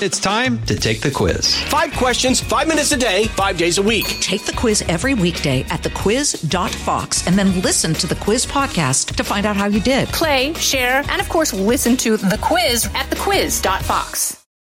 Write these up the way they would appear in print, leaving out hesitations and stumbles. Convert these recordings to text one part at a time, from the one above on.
It's time to take the quiz. 5 questions, 5 minutes a day, 5 days a week. Take the quiz every weekday at thequiz.fox and then listen to the quiz podcast to find out how you did. Play, share, and of course, listen to the quiz at thequiz.fox.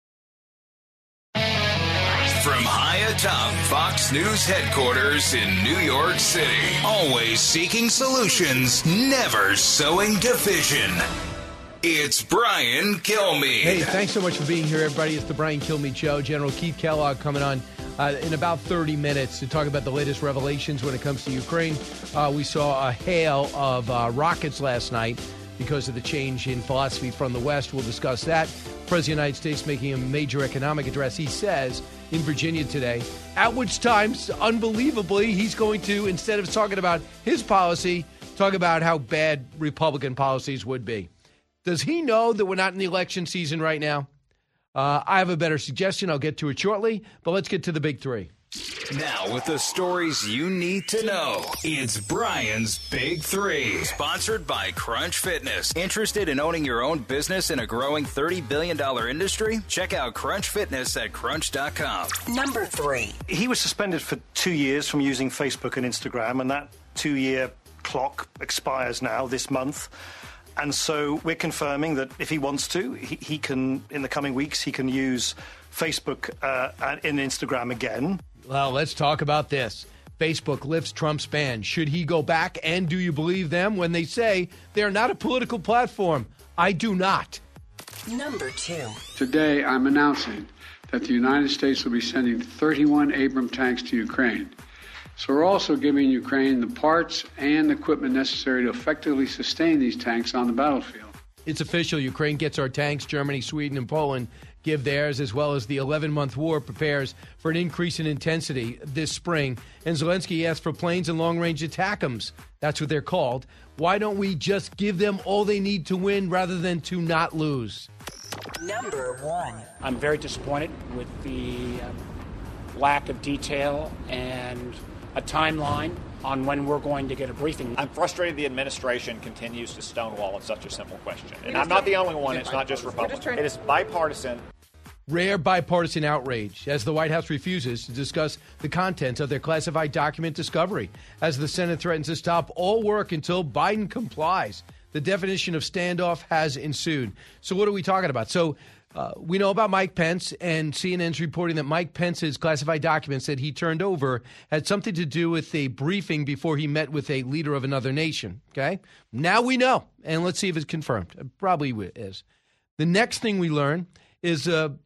From high atop Fox News headquarters in New York City, always seeking solutions, never sowing division. It's Brian Kilmeade. Hey, thanks so much for being here, everybody. It's the Brian Kilmeade Show. General Keith Kellogg coming on in about 30 minutes to talk about the latest revelations when it comes to Ukraine. We saw a hail of rockets last night because of the change in philosophy from the West. We'll discuss that. President of the United States making a major economic address. He says in Virginia today, at which times, unbelievably, he's going to, instead of talking about his policy, talk about how bad Republican policies would be. Does he know that we're not in the election season right now? I have a better suggestion. I'll get to it shortly, but let's get to the big three. Now, with the stories you need to know, it's Brian's Big Three. Sponsored by Crunch Fitness. Interested in owning your own business in a growing $30 billion industry? Check out Crunch Fitness at crunch.com. Number 3. He was suspended for 2 years from using Facebook and Instagram, and that 2-year clock expires now this month. And so we're confirming that if he wants to, he can, in the coming weeks, he can use Facebook and Instagram again. Well, let's talk about this. Facebook lifts Trump's ban. Should he go back? And do you believe them when they say they're not a political platform? I do not. Number 2. Today, I'm announcing that the United States will be sending 31 Abrams tanks to Ukraine. So we're also giving Ukraine the parts and equipment necessary to effectively sustain these tanks on the battlefield. It's official. Ukraine gets our tanks. Germany, Sweden, and Poland give theirs, as well as the 11-month war prepares for an increase in intensity this spring. And Zelensky asked for planes and long-range ATACMS. That's what they're called. Why don't we just give them all they need to win rather than to not lose? Number 1. I'm very disappointed with the lack of detail and a timeline on when we're going to get a briefing. I'm frustrated the administration continues to stonewall on such a simple question. And I'm not the only one. It's not just Republicans. It is bipartisan. Rare bipartisan outrage as the White House refuses to discuss the contents of their classified document discovery, as the Senate threatens to stop all work until Biden complies. The definition of standoff has ensued. So what are we talking about? So we know about Mike Pence, and CNN's reporting that Mike Pence's classified documents that he turned over had something to do with a briefing before he met with a leader of another nation. Okay? Now we know, and let's see if it's confirmed. It probably is. The next thing we learn is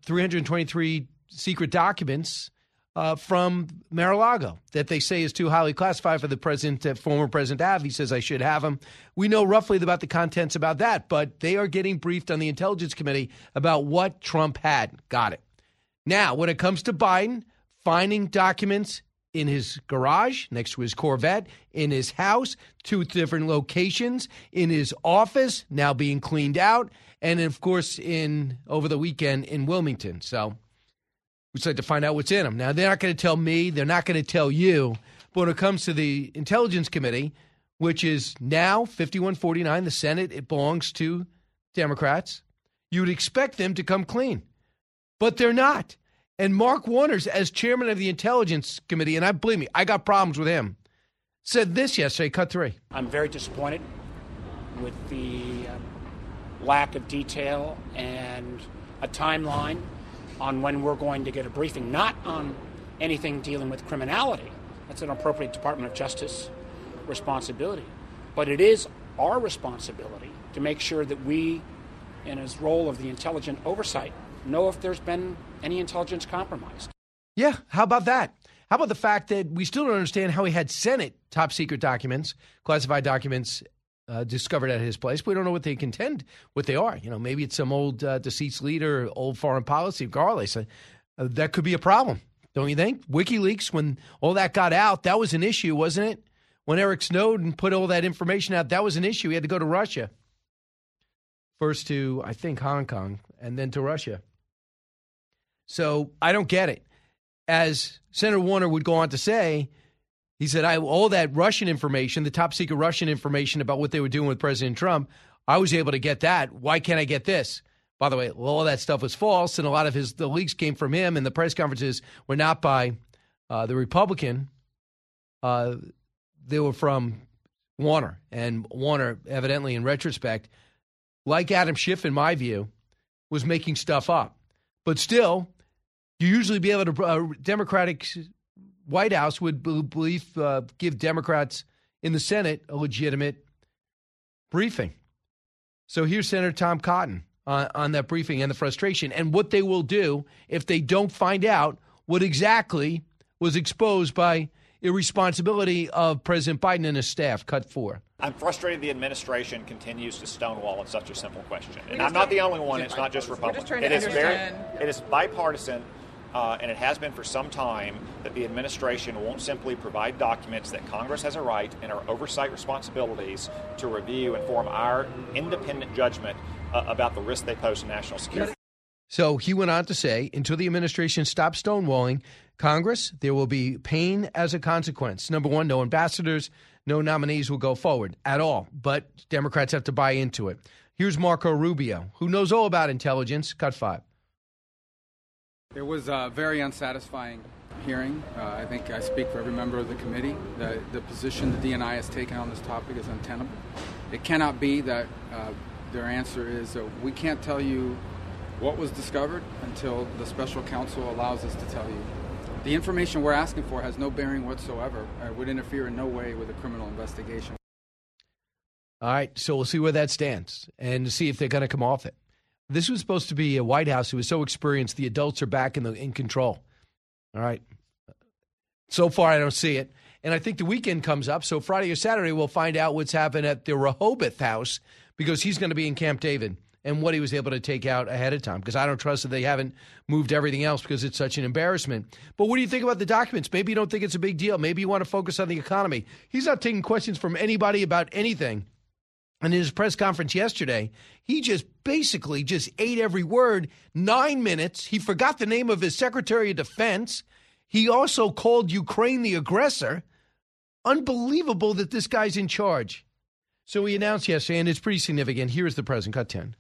323 secret documents from Mar-a-Lago that they say is too highly classified for the president, former President Av. He says I should have them. We know roughly about the contents about that, but they are getting briefed on the Intelligence Committee about what Trump had. Got it. Now, when it comes to Biden, finding documents in his garage, next to his Corvette, in his house, 2 different locations, in his office, now being cleaned out, and of course, over the weekend in Wilmington. So we just like to find out what's in them. Now, they're not going to tell me. They're not going to tell you. But when it comes to the Intelligence Committee, which is now 51-49, the Senate, it belongs to Democrats, you would expect them to come clean. But they're not. And Mark Warners, as chairman of the Intelligence Committee, and believe me, I got problems with him, said this yesterday, cut 3. I'm very disappointed with the lack of detail and a timeline on when we're going to get a briefing, not on anything dealing with criminality. That's an appropriate Department of Justice responsibility. But it is our responsibility to make sure that we, in his role of the intelligent oversight, know if there's been any intelligence compromised. Yeah, how about that? How about the fact that we still don't understand how he had Senate top secret documents, classified documents, discovered at his place. We don't know what they are. You know, maybe it's some old deceased leader, old foreign policy, regardless. That could be a problem, don't you think? WikiLeaks, when all that got out, that was an issue, wasn't it? When Eric Snowden put all that information out, that was an issue. He had to go to Russia. First to, I think, Hong Kong, and then to Russia. So I don't get it. As Senator Warner would go on to say, he said, all that Russian information, the top secret Russian information about what they were doing with President Trump, I was able to get that. Why can't I get this? By the way, all that stuff was false, and a lot of the leaks came from him, and the press conferences were not by the Republican. They were from Warner, and Warner, evidently, in retrospect, like Adam Schiff, in my view, was making stuff up. But still, you usually be able to Democratic White House would give Democrats in the Senate a legitimate briefing. So here's Senator Tom Cotton on that briefing and the frustration and what they will do if they don't find out what exactly was exposed by irresponsibility of President Biden and his staff. Cut 4. I'm frustrated the administration continues to stonewall on such a simple question. And I'm not the only one. It's not just Republicans. It is bipartisan, and it has been for some time, that the administration won't simply provide documents that Congress has a right and our oversight responsibilities to review and form our independent judgment about the risk they pose to national security. So he went on to say, until the administration stops stonewalling Congress, there will be pain as a consequence. Number one, no ambassadors, no nominees will go forward at all. But Democrats have to buy into it. Here's Marco Rubio, who knows all about intelligence. Cut 5. It was a very unsatisfying hearing. I think I speak for every member of the committee. The position the DNI has taken on this topic is untenable. It cannot be that their answer is, we can't tell you what was discovered until the special counsel allows us to tell you. The information we're asking for has no bearing whatsoever. It would interfere in no way with a criminal investigation. All right, so we'll see where that stands and see if they're going to come off it. This was supposed to be a White House who was so experienced. The adults are back in control. All right. So far, I don't see it. And I think the weekend comes up. So Friday or Saturday, we'll find out what's happened at the Rehoboth House, because he's going to be in Camp David, and what he was able to take out ahead of time, because I don't trust that they haven't moved everything else because it's such an embarrassment. But what do you think about the documents? Maybe you don't think it's a big deal. Maybe you want to focus on the economy. He's not taking questions from anybody about anything. And in his press conference yesterday, he just basically just ate every word. 9 minutes. He forgot the name of his Secretary of Defense. He also called Ukraine the aggressor. Unbelievable that this guy's in charge. So he announced yesterday, and it's pretty significant. Here is the president. Cut 10.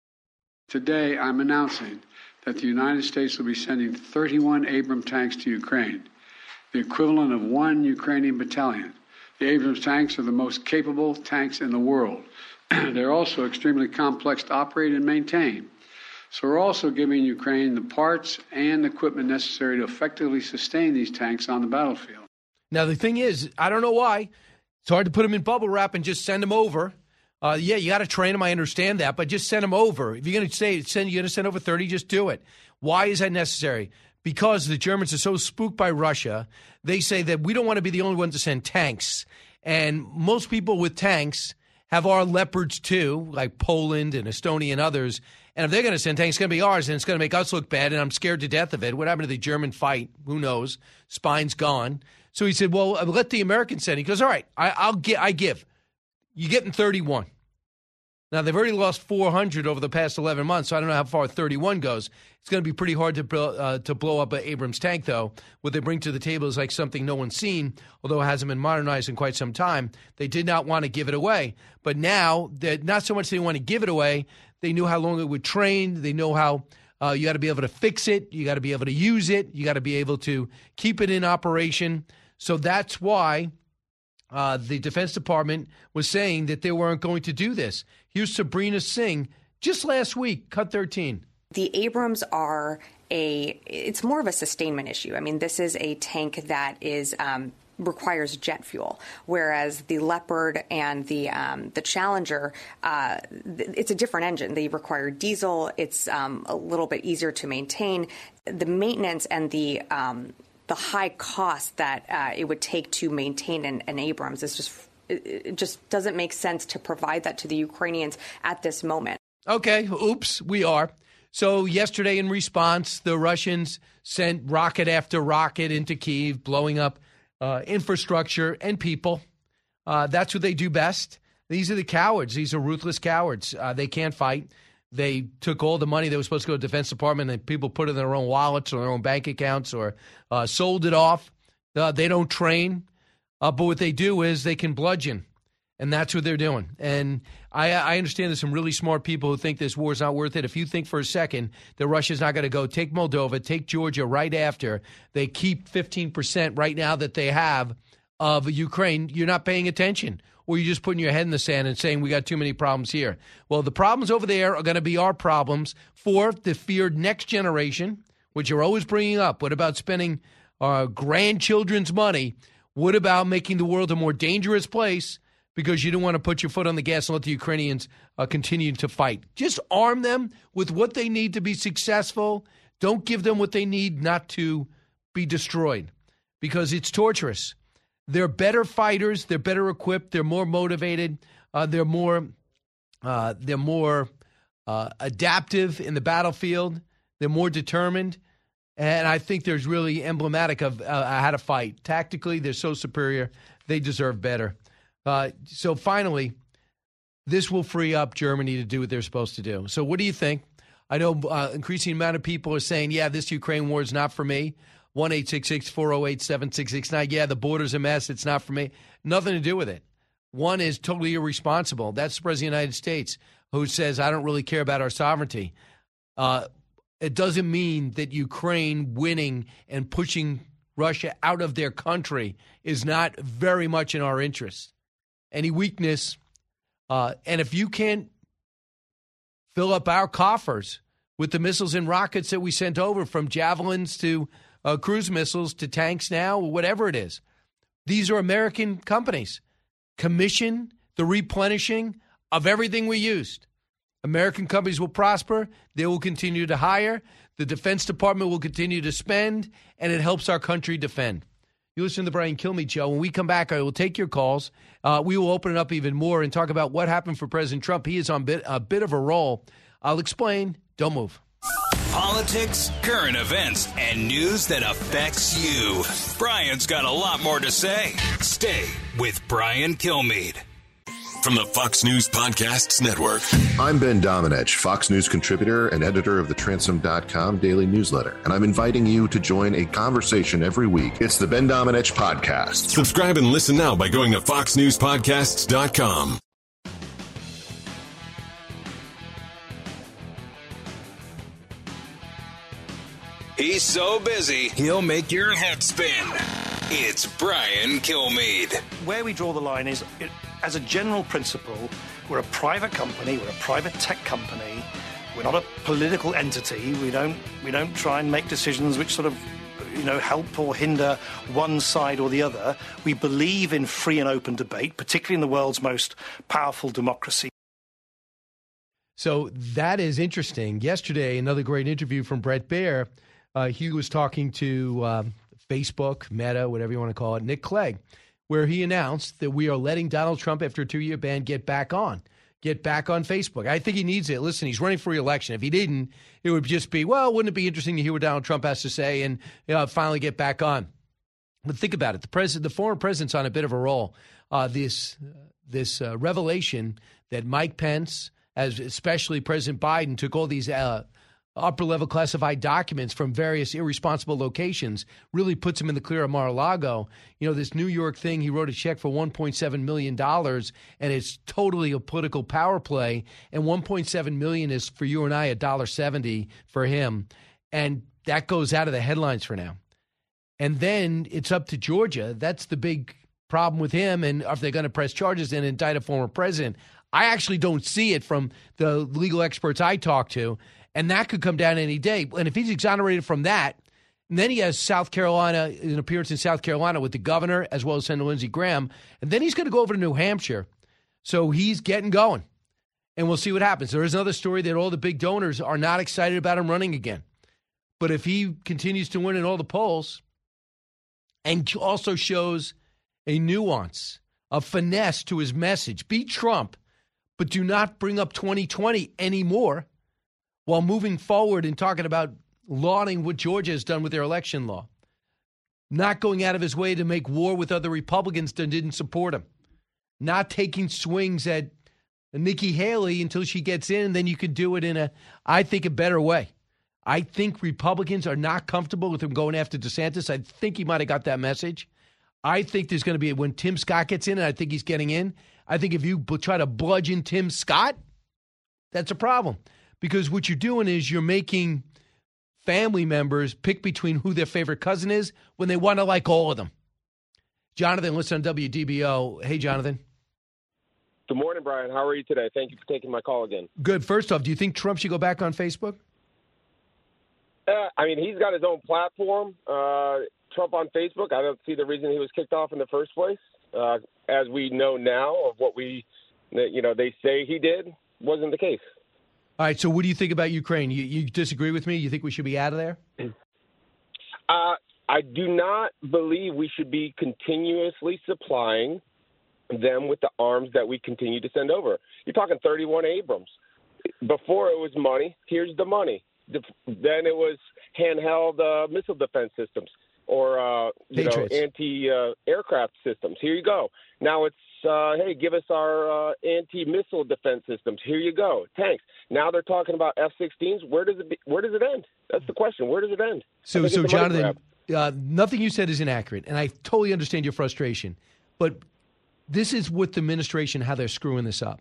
Today, I'm announcing that the United States will be sending 31 Abrams tanks to Ukraine, the equivalent of 1 Ukrainian battalion. The Abrams tanks are the most capable tanks in the world. They're also extremely complex to operate and maintain. So we're also giving Ukraine the parts and equipment necessary to effectively sustain these tanks on the battlefield. Now, the thing is, I don't know why. It's hard to put them in bubble wrap and just send them over. You got to train them. I understand that, but just send them over. If you're going to send over 30, just do it. Why is that necessary? Because the Germans are so spooked by Russia. They say that we don't want to be the only ones to send tanks. And most people with tanks have our Leopards too, like Poland and Estonia and others. And if they're going to send tanks, it's going to be ours, and it's going to make us look bad, and I'm scared to death of it. What happened to the German fight? Who knows? Spine's gone. So he said, well, let the Americans send. He goes, all right, I give. You're getting 31. Now, they've already lost 400 over the past 11 months, so I don't know how far 31 goes. It's going to be pretty hard to blow up an Abrams tank, though. What they bring to the table is like something no one's seen, although it hasn't been modernized in quite some time. They did not want to give it away. But now, not so much they want to give it away, they knew how long it would train. They know how you got to be able to fix it. You got to be able to use it. You got to be able to keep it in operation. So that's why the Defense Department was saying that they weren't going to do this. Here's Sabrina Singh just last week, cut 13. The Abrams it's more of a sustainment issue. I mean, this is a tank that requires jet fuel, whereas the Leopard and the Challenger, it's a different engine. They require diesel. It's a little bit easier to maintain. The maintenance and the high cost that it would take to maintain an Abrams is it just doesn't make sense to provide that to the Ukrainians at this moment. Okay, oops, we are. So yesterday in response, the Russians sent rocket after rocket into Kyiv, blowing up infrastructure and people. That's what they do best. These are the cowards. These are ruthless cowards. They can't fight. They took all the money that was supposed to go to the Defense Department and people put it in their own wallets or their own bank accounts or sold it off. They don't train. But what they do is they can bludgeon. And that's what they're doing. And I understand there's some really smart people who think this war is not worth it. If you think for a second that Russia's not going to go, take Moldova, take Georgia right after. They keep 15% right now that they have of Ukraine. You're not paying attention. Or you're just putting your head in the sand and saying we got too many problems here. Well, the problems over there are going to be our problems for the feared next generation, which you're always bringing up. What about spending our grandchildren's money? What about making the world a more dangerous place? Because you don't want to put your foot on the gas and let the Ukrainians continue to fight. Just arm them with what they need to be successful. Don't give them what they need not to be destroyed, because it's torturous. They're better fighters. They're better equipped. They're more motivated. They're more adaptive in the battlefield. They're more determined. And I think there's really emblematic of how to fight. Tactically, they're so superior. They deserve better. So finally, this will free up Germany to do what they're supposed to do. So what do you think? I know increasing amount of people are saying, yeah, this Ukraine war is not for me. 1-866-408-7669. Yeah, the border's a mess. It's not for me. Nothing to do with it. One is totally irresponsible. That's the President of the United States, who says, I don't really care about our sovereignty. It doesn't mean that Ukraine winning and pushing Russia out of their country is not very much in our interest. Any weakness, and if you can't fill up our coffers with the missiles and rockets that we sent over, from javelins to cruise missiles to tanks now, or whatever it is, these are American companies. Commission the replenishing of everything we used. American companies will prosper. They will continue to hire. The Defense Department will continue to spend, and it helps our country defend. You listen to the Brian Kilmeade Show. When we come back, I will take your calls. We will open it up even more and talk about what happened for President Trump. He is on a bit of a roll. I'll explain. Don't move. Politics, current events, and news that affects you. Brian's got a lot more to say. Stay with Brian Kilmeade. From the Fox News Podcasts Network. I'm Ben Domenech, Fox News contributor and editor of the Transom.com daily newsletter, and I'm inviting you to join a conversation every week. It's the Ben Domenech Podcast. Subscribe and listen now by going to foxnewspodcasts.com. He's so busy, he'll make your head spin. It's Brian Kilmeade. Where we draw the line is, as a general principle, we're a private company, we're a private tech company. We're not a political entity. We don't try and make decisions which sort of, help or hinder one side or the other. We believe in free and open debate, particularly in the world's most powerful democracy. So that is interesting. Yesterday, another great interview from Bret Baier. He was talking to Facebook, Meta, whatever you want to call it, Nick Clegg, where he announced that we are letting Donald Trump, after a 2-year ban, get back on Facebook. I think he needs it. Listen, he's running for re-election. If he didn't, it would just be, well, wouldn't it be interesting to hear what Donald Trump has to say and finally get back on? But think about it. The former president's on a bit of a roll. This revelation that Mike Pence, as especially President Biden, took all these upper-level classified documents from various irresponsible locations, really puts him in the clear of Mar-a-Lago. This New York thing, he wrote a check for $1.7 million, and it's totally a political power play, and $1.7 million is, for you and I, $1.70 for him, and that goes out of the headlines for now. And then it's up to Georgia. That's the big problem with him, and if they're going to press charges and indict a former president. I actually don't see it from the legal experts I talk to, and that could come down any day. And if he's exonerated from that, and then he has South Carolina, an appearance in South Carolina with the governor as well as Senator Lindsey Graham, and then he's going to go over to New Hampshire. So he's getting going, and we'll see what happens. There is another story that all the big donors are not excited about him running again. But if he continues to win in all the polls and also shows a nuance, a finesse to his message, beat Trump, but do not bring up 2020 anymore, while moving forward and talking about lauding what Georgia has done with their election law. Not going out of his way to make war with other Republicans that didn't support him. Not taking swings at Nikki Haley until she gets in, and then you could do it in a better way. I think Republicans are not comfortable with him going after DeSantis. I think he might have got that message. I think there's going to be, when Tim Scott gets in, and I think he's getting in, I think if you try to bludgeon Tim Scott, that's a problem. Because what you're doing is you're making family members pick between who their favorite cousin is when they want to like all of them. Jonathan, listen on WDBO. Hey, Jonathan. Good morning, Brian. How are you today? Thank you for taking my call again. Good. First off, do you think Trump should go back on Facebook? I mean, he's got his own platform. Trump on Facebook, I don't see the reason he was kicked off in the first place. As we know now of what they say he did, wasn't the case. All right, so what do you think about Ukraine? You disagree with me? You think we should be out of there? I do not believe we should be continuously supplying them with the arms that we continue to send over. You're talking 31 Abrams. Before it was money, here's the money. Then it was handheld missile defense systems or anti-aircraft systems. Here you go. Now it's, hey, give us our anti-missile defense systems. Here you go. Tanks. Now they're talking about F-16s. Where does it end? That's the question. Where does it end? So Jonathan, nothing you said is inaccurate, and I totally understand your frustration. But this is what the administration, how they're screwing this up.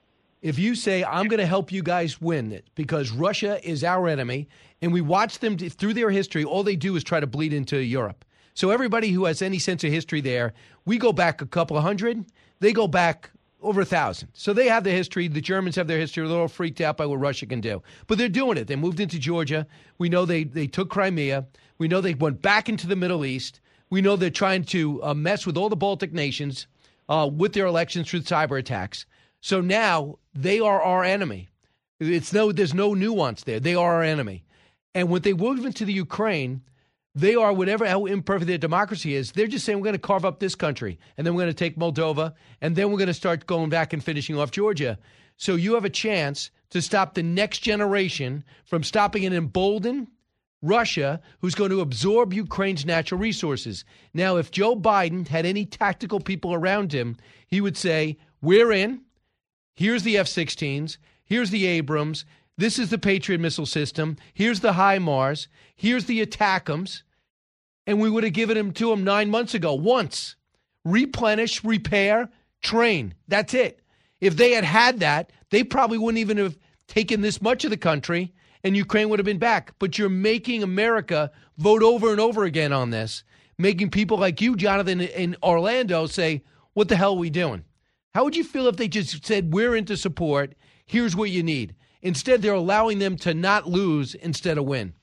If you say, I'm going to help you guys win it because Russia is our enemy, and we watch them through their history, all they do is try to bleed into Europe. So everybody who has any sense of history there, we go back a couple of hundred, they go back over 1,000. So they have the history. The Germans have their history. They're all freaked out by what Russia can do. But they're doing it. They moved into Georgia. We know they took Crimea. We know they went back into the Middle East. We know they're trying to mess with all the Baltic nations with their elections through cyber attacks. So now they are our enemy. There's no nuance there. They are our enemy. And when they move into the Ukraine, they are, how imperfect their democracy is, they're just saying we're going to carve up this country, and then we're going to take Moldova, and then we're going to start going back and finishing off Georgia. So you have a chance to stop the next generation from stopping an emboldened Russia who's going to absorb Ukraine's natural resources. Now, if Joe Biden had any tactical people around him, he would say, we're in. Here's the F-16s. Here's the Abrams. This is the Patriot missile system. Here's the HIMARS. Here's the ATACMS. And we would have given them to them 9 months ago. Once. Replenish, repair, train. That's it. If they had that, they probably wouldn't even have taken this much of the country, and Ukraine would have been back. But you're making America vote over and over again on this, making people like you, Jonathan, in Orlando say, what the hell are we doing? How would you feel if they just said, we're into support, here's what you need? Instead, they're allowing them to not lose instead of win.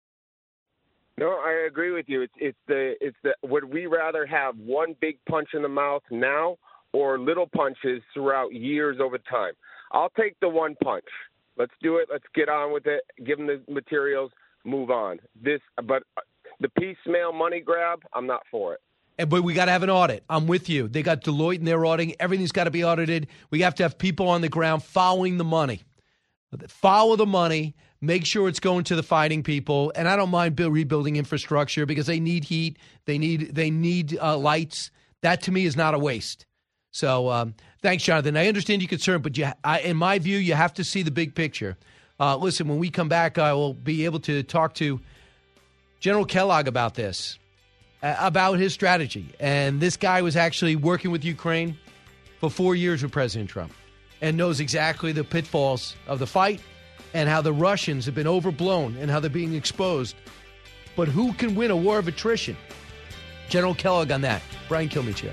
No, I agree with you. It's the would we rather have one big punch in the mouth now or little punches throughout years over time? I'll take the one punch. Let's do it. Let's get on with it. Give them the materials. Move on. But the piecemeal money grab, I'm not for it. But we got to have an audit. I'm with you. They got Deloitte in their auditing. Everything's got to be audited. We have to have people on the ground following the money. Follow the money. Make sure it's going to the fighting people. And I don't mind rebuilding infrastructure because they need heat. They need lights. That, to me, is not a waste. So thanks, Jonathan. I understand your concern, but in my view, you have to see the big picture. Listen, when we come back, I will be able to talk to General Kellogg about this. About his strategy. And this guy was actually working with Ukraine for 4 years with President Trump and knows exactly the pitfalls of the fight and how the Russians have been overblown and how they're being exposed. But who can win a war of attrition? General Kellogg on that. Brian Kilmeade here.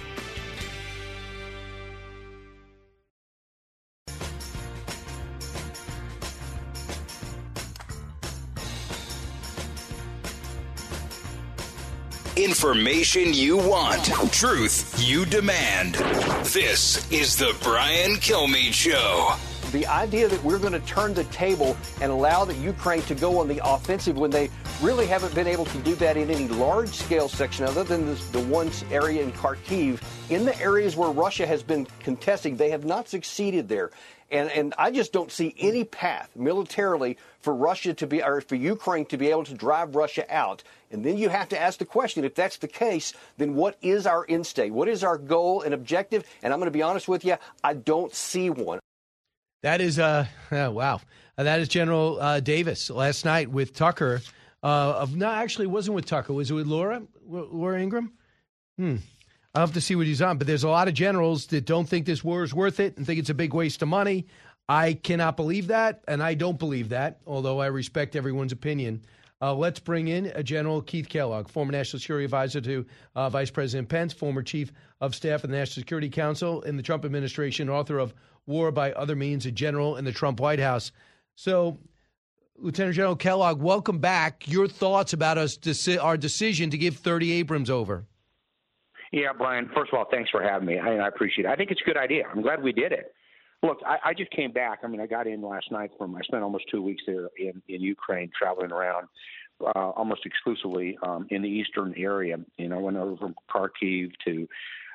Information you want. Truth you demand. This is the Brian Kilmeade Show. The idea that we're going to turn the table and allow the Ukraine to go on the offensive when they really haven't been able to do that in any large-scale section other than the one area in Kharkiv. In the areas where Russia has been contesting, they have not succeeded there. And I just don't see any path militarily for Ukraine to be able to drive Russia out. And then you have to ask the question, if that's the case, then what is our end state? What is our goal and objective? And I'm going to be honest with you, I don't see one. That is, wow. That is General Davis last night with Tucker. Actually, it wasn't with Tucker. Was it with Laura Ingraham? I'll have to see what he's on. But there's a lot of generals that don't think this war is worth it and think it's a big waste of money. I cannot believe that, and I don't believe that, although I respect everyone's opinion. Let's bring in General Keith Kellogg, former National Security Advisor to Vice President Pence, former Chief of Staff of the National Security Council in the Trump administration, author of War by Other Means, a general in the Trump White House. So, Lieutenant General Kellogg, welcome back. Your thoughts about our decision to give 30 Abrams over? Yeah, Brian, first of all, thanks for having me. I appreciate it. I think it's a good idea. I'm glad we did it. Look, I just came back. I mean, I got in last night I spent almost 2 weeks there in Ukraine, traveling around almost exclusively in the eastern area. You know, I went over from Kharkiv to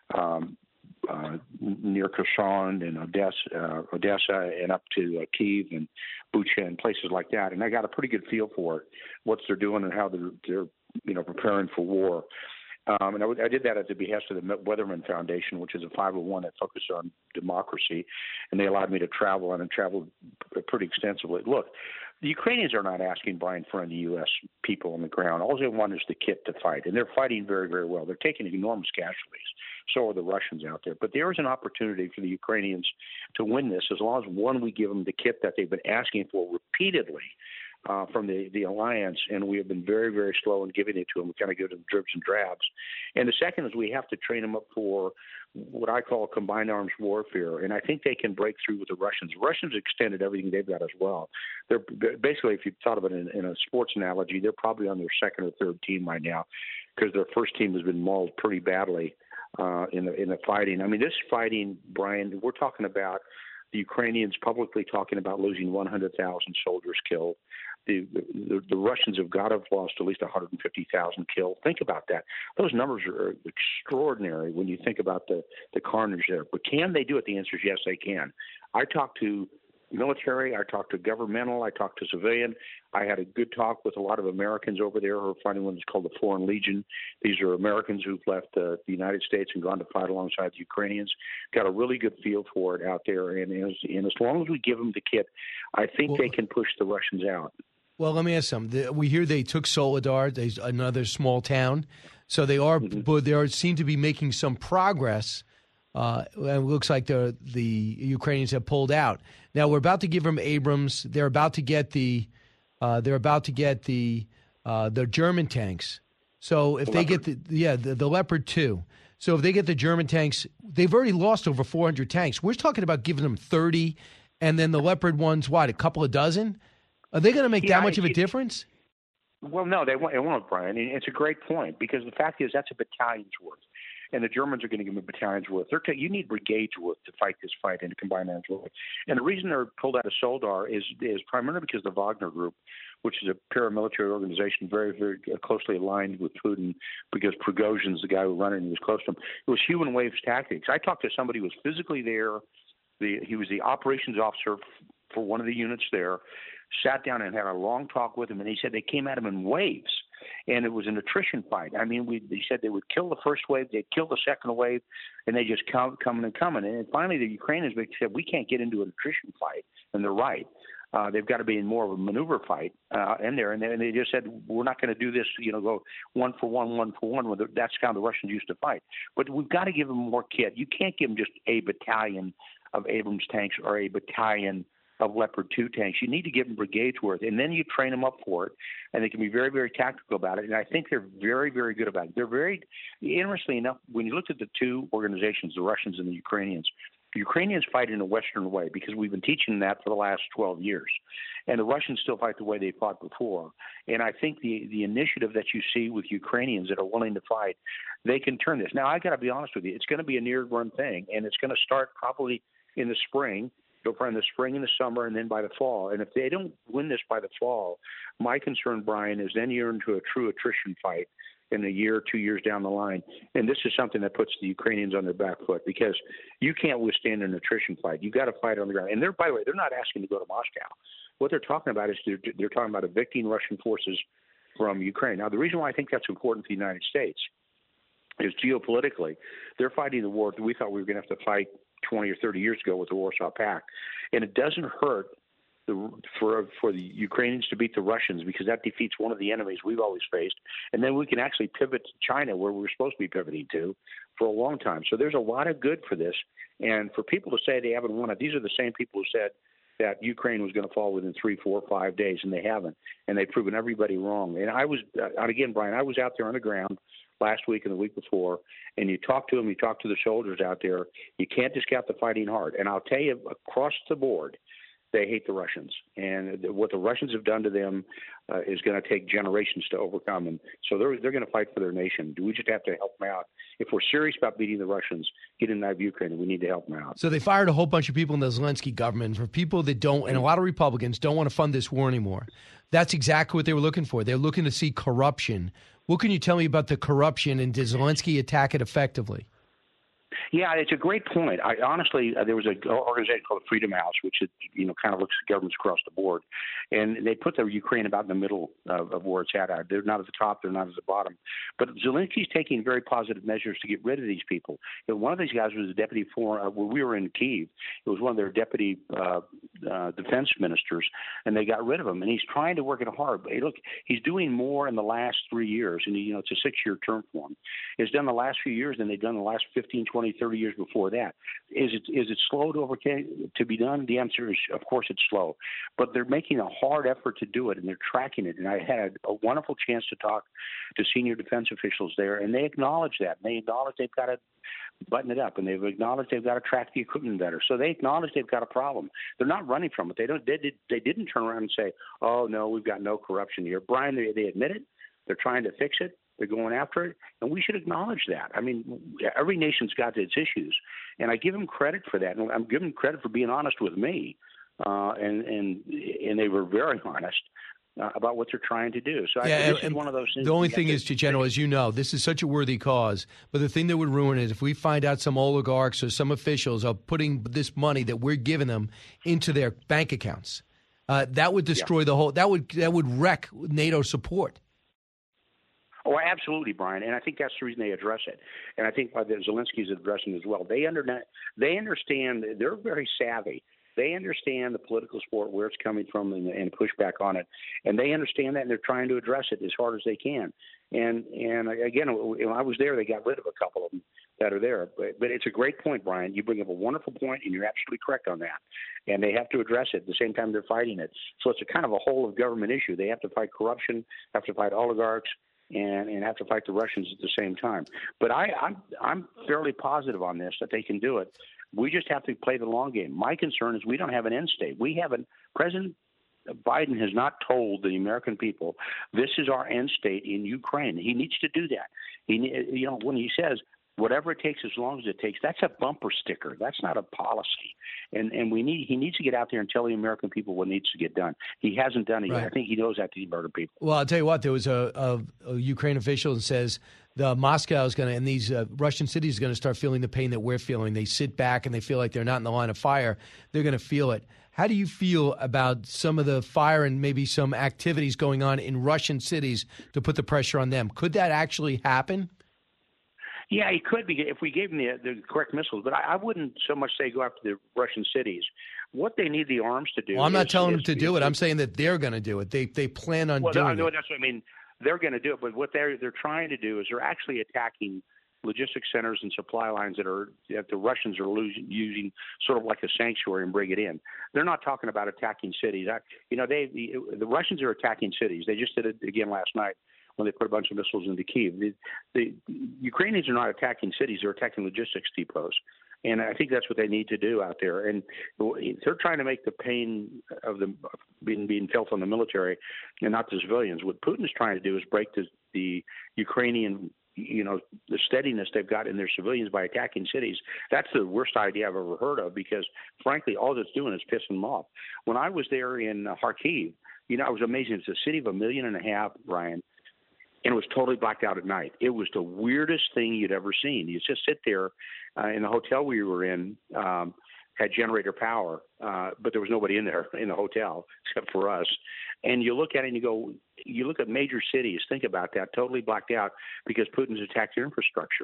near Kherson and Odessa and up to Kyiv and Bucha and places like that. And I got a pretty good feel for it, what they're doing and how they're preparing for war. And I did that at the behest of the Weatherman Foundation, which is a 501 that focuses on democracy, and they allowed me to travel, and I traveled pretty extensively. Look, the Ukrainians are not asking, Brian, for any U.S. people on the ground. All they want is the kit to fight, and they're fighting very, very well. They're taking enormous casualties. So are the Russians out there. But there is an opportunity for the Ukrainians to win this as long as, one, we give them the kit that they've been asking for repeatedly from the alliance, and we have been very, very slow in giving it to them. We kind of give them dribs and drabs. And the second is we have to train them up for what I call combined arms warfare, and I think they can break through with the Russians. The Russians extended everything they've got as well. They're basically, if you thought of it in a sports analogy, they're probably on their second or third team right now because their first team has been mauled pretty badly in the fighting. I mean, this fighting, Brian, we're talking about the Ukrainians publicly talking about losing 100,000 soldiers killed. The Russians have got to have lost at least 150,000 killed. Think about that. Those numbers are extraordinary when you think about the carnage there. But can they do it? The answer is yes, they can. I talked to military, I talked to governmental, I talked to civilian. I had a good talk with a lot of Americans over there who are fighting what is called the Foreign Legion. These are Americans who've left the United States and gone to fight alongside the Ukrainians. Got a really good feel for it out there. And as long as we give them the kit, I think they can push the Russians out. Well, let me ask something. We hear they took Soledar, another small town. So they are, but they seem to be making some progress. And it looks like the Ukrainians have pulled out. Now we're about to give them Abrams. They're about to get the German tanks. So if they get the Leopard 2. So if they get the German tanks, they've already lost over 400 tanks. We're talking about giving them 30, and then the Leopard ones, a couple of dozen? Are they going to make that much of a difference? Well, no, it won't, Brian. And it's a great point because the fact is that's a battalion's worth. And the Germans are going to give them a battalion's worth. You need brigades worth to fight this fight and to combine arms worth. And the reason they're pulled out of Soledar is primarily because the Wagner Group, which is a paramilitary organization very, very closely aligned with Putin because Prigozhin's the guy who ran it and he was close to him. It was human waves tactics. I talked to somebody who was physically there. He was the operations officer for one of the units there. Sat down and had a long talk with him, and he said they came at him in waves, and it was an attrition fight. I mean, they said they would kill the first wave, they'd kill the second wave, and they just coming. And finally, the Ukrainians said, we can't get into an attrition fight, and they're right. They've got to be in more of a maneuver fight in there, and they just said, we're not going to do this, go 1 for 1. That's how the Russians used to fight. But we've got to give them more kit. You can't give them just a battalion of Abrams tanks or a battalion of Leopard 2 tanks. You need to give them brigades worth, and then you train them up for it, and they can be very, very tactical about it. And I think they're very, very good about it. They're very, interestingly enough, when you look at the two organizations, the Russians and the Ukrainians fight in a Western way because we've been teaching that for the last 12 years. And the Russians still fight the way they fought before. And I think the initiative that you see with Ukrainians that are willing to fight, they can turn this. Now, I got to be honest with you. It's going to be a near-run thing, and it's going to start probably in the spring. Go for in the spring and the summer, and then by the fall. And if they don't win this by the fall, my concern, Brian, is then you're into a true attrition fight in a year, 2 years down the line. And this is something that puts the Ukrainians on their back foot because you can't withstand an attrition fight. You've got to fight on the ground. And by the way, they're not asking to go to Moscow. What they're talking about is they're talking about evicting Russian forces from Ukraine. Now, the reason why I think that's important for the United States is geopolitically, they're fighting the war that we thought we were going to have to fight 20 or 30 years ago with the Warsaw Pact. And it doesn't hurt for the Ukrainians to beat the Russians, because that defeats one of the enemies we've always faced. And then we can actually pivot to China, where we're supposed to be pivoting to for a long time. So there's a lot of good for this. And for people to say they haven't won it, these are the same people who said that Ukraine was going to fall within 3, 4, 5 days, and they haven't. And they've proven everybody wrong. And again, Brian, I was out there on the ground last week and the week before, and you talk to them, you talk to the soldiers out there, you can't discount the fighting hard. And I'll tell you, across the board, they hate the Russians, and what the Russians have done to them is going to take generations to overcome. And so they're going to fight for their nation. We just have to help them out. If we're serious about beating the Russians, getting out of Ukraine, we need to help them out. So they fired a whole bunch of people in the Zelensky government. For people that don't, and a lot of Republicans don't want to fund this war anymore, that's exactly what they were looking for. They're looking to see corruption. What can you tell me about the corruption, and did Zelensky attack it effectively? Yeah, it's a great point. Honestly, there was an organization called the Freedom House, which kind of looks at governments across the board, and they put the Ukraine about in the middle of where it's at. They're not at the top, they're not at the bottom. But Zelensky's taking very positive measures to get rid of these people. One of these guys was a deputy when we were in Kyiv. It was one of their deputy defense ministers, and they got rid of him. And he's trying to work it hard. But look, he's doing more in the last 3 years, and it's a 6-year term for him. He's done the last few years than they've done the last 15, 20, 30 years before that. Is it slow to be done? The answer is, of course, it's slow. But they're making a hard effort to do it, and they're tracking it. And I had a wonderful chance to talk to senior defense officials there, and they acknowledge that. And they acknowledge they've got to button it up, and they've acknowledged they've got to track the equipment better. So they acknowledge they've got a problem. They're not running from it. They didn't turn around and say, "Oh no, we've got no corruption here." Brian, they admit it. They're trying to fix it. They're going after it, and we should acknowledge that. I mean, every nation's got its issues, and I give them credit for that. And I'm giving them credit for being honest with me, and they were very honest about what they're trying to do. So this is one of those things. The only thing is, General, as you know, this is such a worthy cause. But the thing that would ruin it if we find out some oligarchs or some officials are putting this money that we're giving them into their bank accounts. That would destroy the whole. That would wreck NATO support. Oh, absolutely, Brian, and I think that's the reason they address it. And I think Zelensky's addressing it as well. They understand. They're very savvy. They understand the political sport, where it's coming from, and push back on it. And they understand that, and they're trying to address it as hard as they can. And again, when I was there, they got rid of a couple of them that are there. But it's a great point, Brian. You bring up a wonderful point, and you're absolutely correct on that. And they have to address it at the same time they're fighting it. So it's a kind of a whole of government issue. They have to fight corruption, have to fight oligarchs, and have to fight the Russians at the same time. But I'm fairly positive on this, that they can do it. We just have to play the long game. My concern is we don't have an end state. President Biden has not told the American people this is our end state in Ukraine. He needs to do that. When he says whatever it takes, as long as it takes, that's a bumper sticker. That's not a policy. And he needs to get out there and tell the American people what needs to get done. He hasn't done it yet. I think he knows that to murder people. Well, I'll tell you what, there was a Ukraine official that says Moscow is going to, and these Russian cities are going to start feeling the pain that we're feeling. They sit back and they feel like they're not in the line of fire. They're going to feel it. How do you feel about some of the fire and maybe some activities going on in Russian cities to put the pressure on them? Could that actually happen? Yeah, it could be if we gave them the correct missiles, but I wouldn't so much say go after the Russian cities. What they need the arms to do. Well, I'm not telling them to do it. I'm saying that they're going to do it. They plan on doing it. No, that's what I mean. They're going to do it, but what they're trying to do is they're actually attacking logistics centers and supply lines that the Russians are using sort of like a sanctuary and bring it in. They're not talking about attacking cities. The Russians are attacking cities. They just did it again last night when they put a bunch of missiles into Kyiv. The Ukrainians are not attacking cities. They're attacking logistics depots. And I think that's what they need to do out there. And they're trying to make the pain of them being felt on the military and not the civilians. What Putin's trying to do is break the Ukrainian, the steadiness they've got in their civilians by attacking cities. That's the worst idea I've ever heard of because, frankly, all it's doing is pissing them off. When I was there in Kharkiv, it was amazing. It's a city of 1.5 million, Brian. And it was totally blacked out at night. It was the weirdest thing you'd ever seen. You just sit there in the hotel we were in, had generator power, but there was nobody in there in the hotel except for us. And you look at it and you look at major cities, think about that, totally blacked out because Putin's attacked their infrastructure.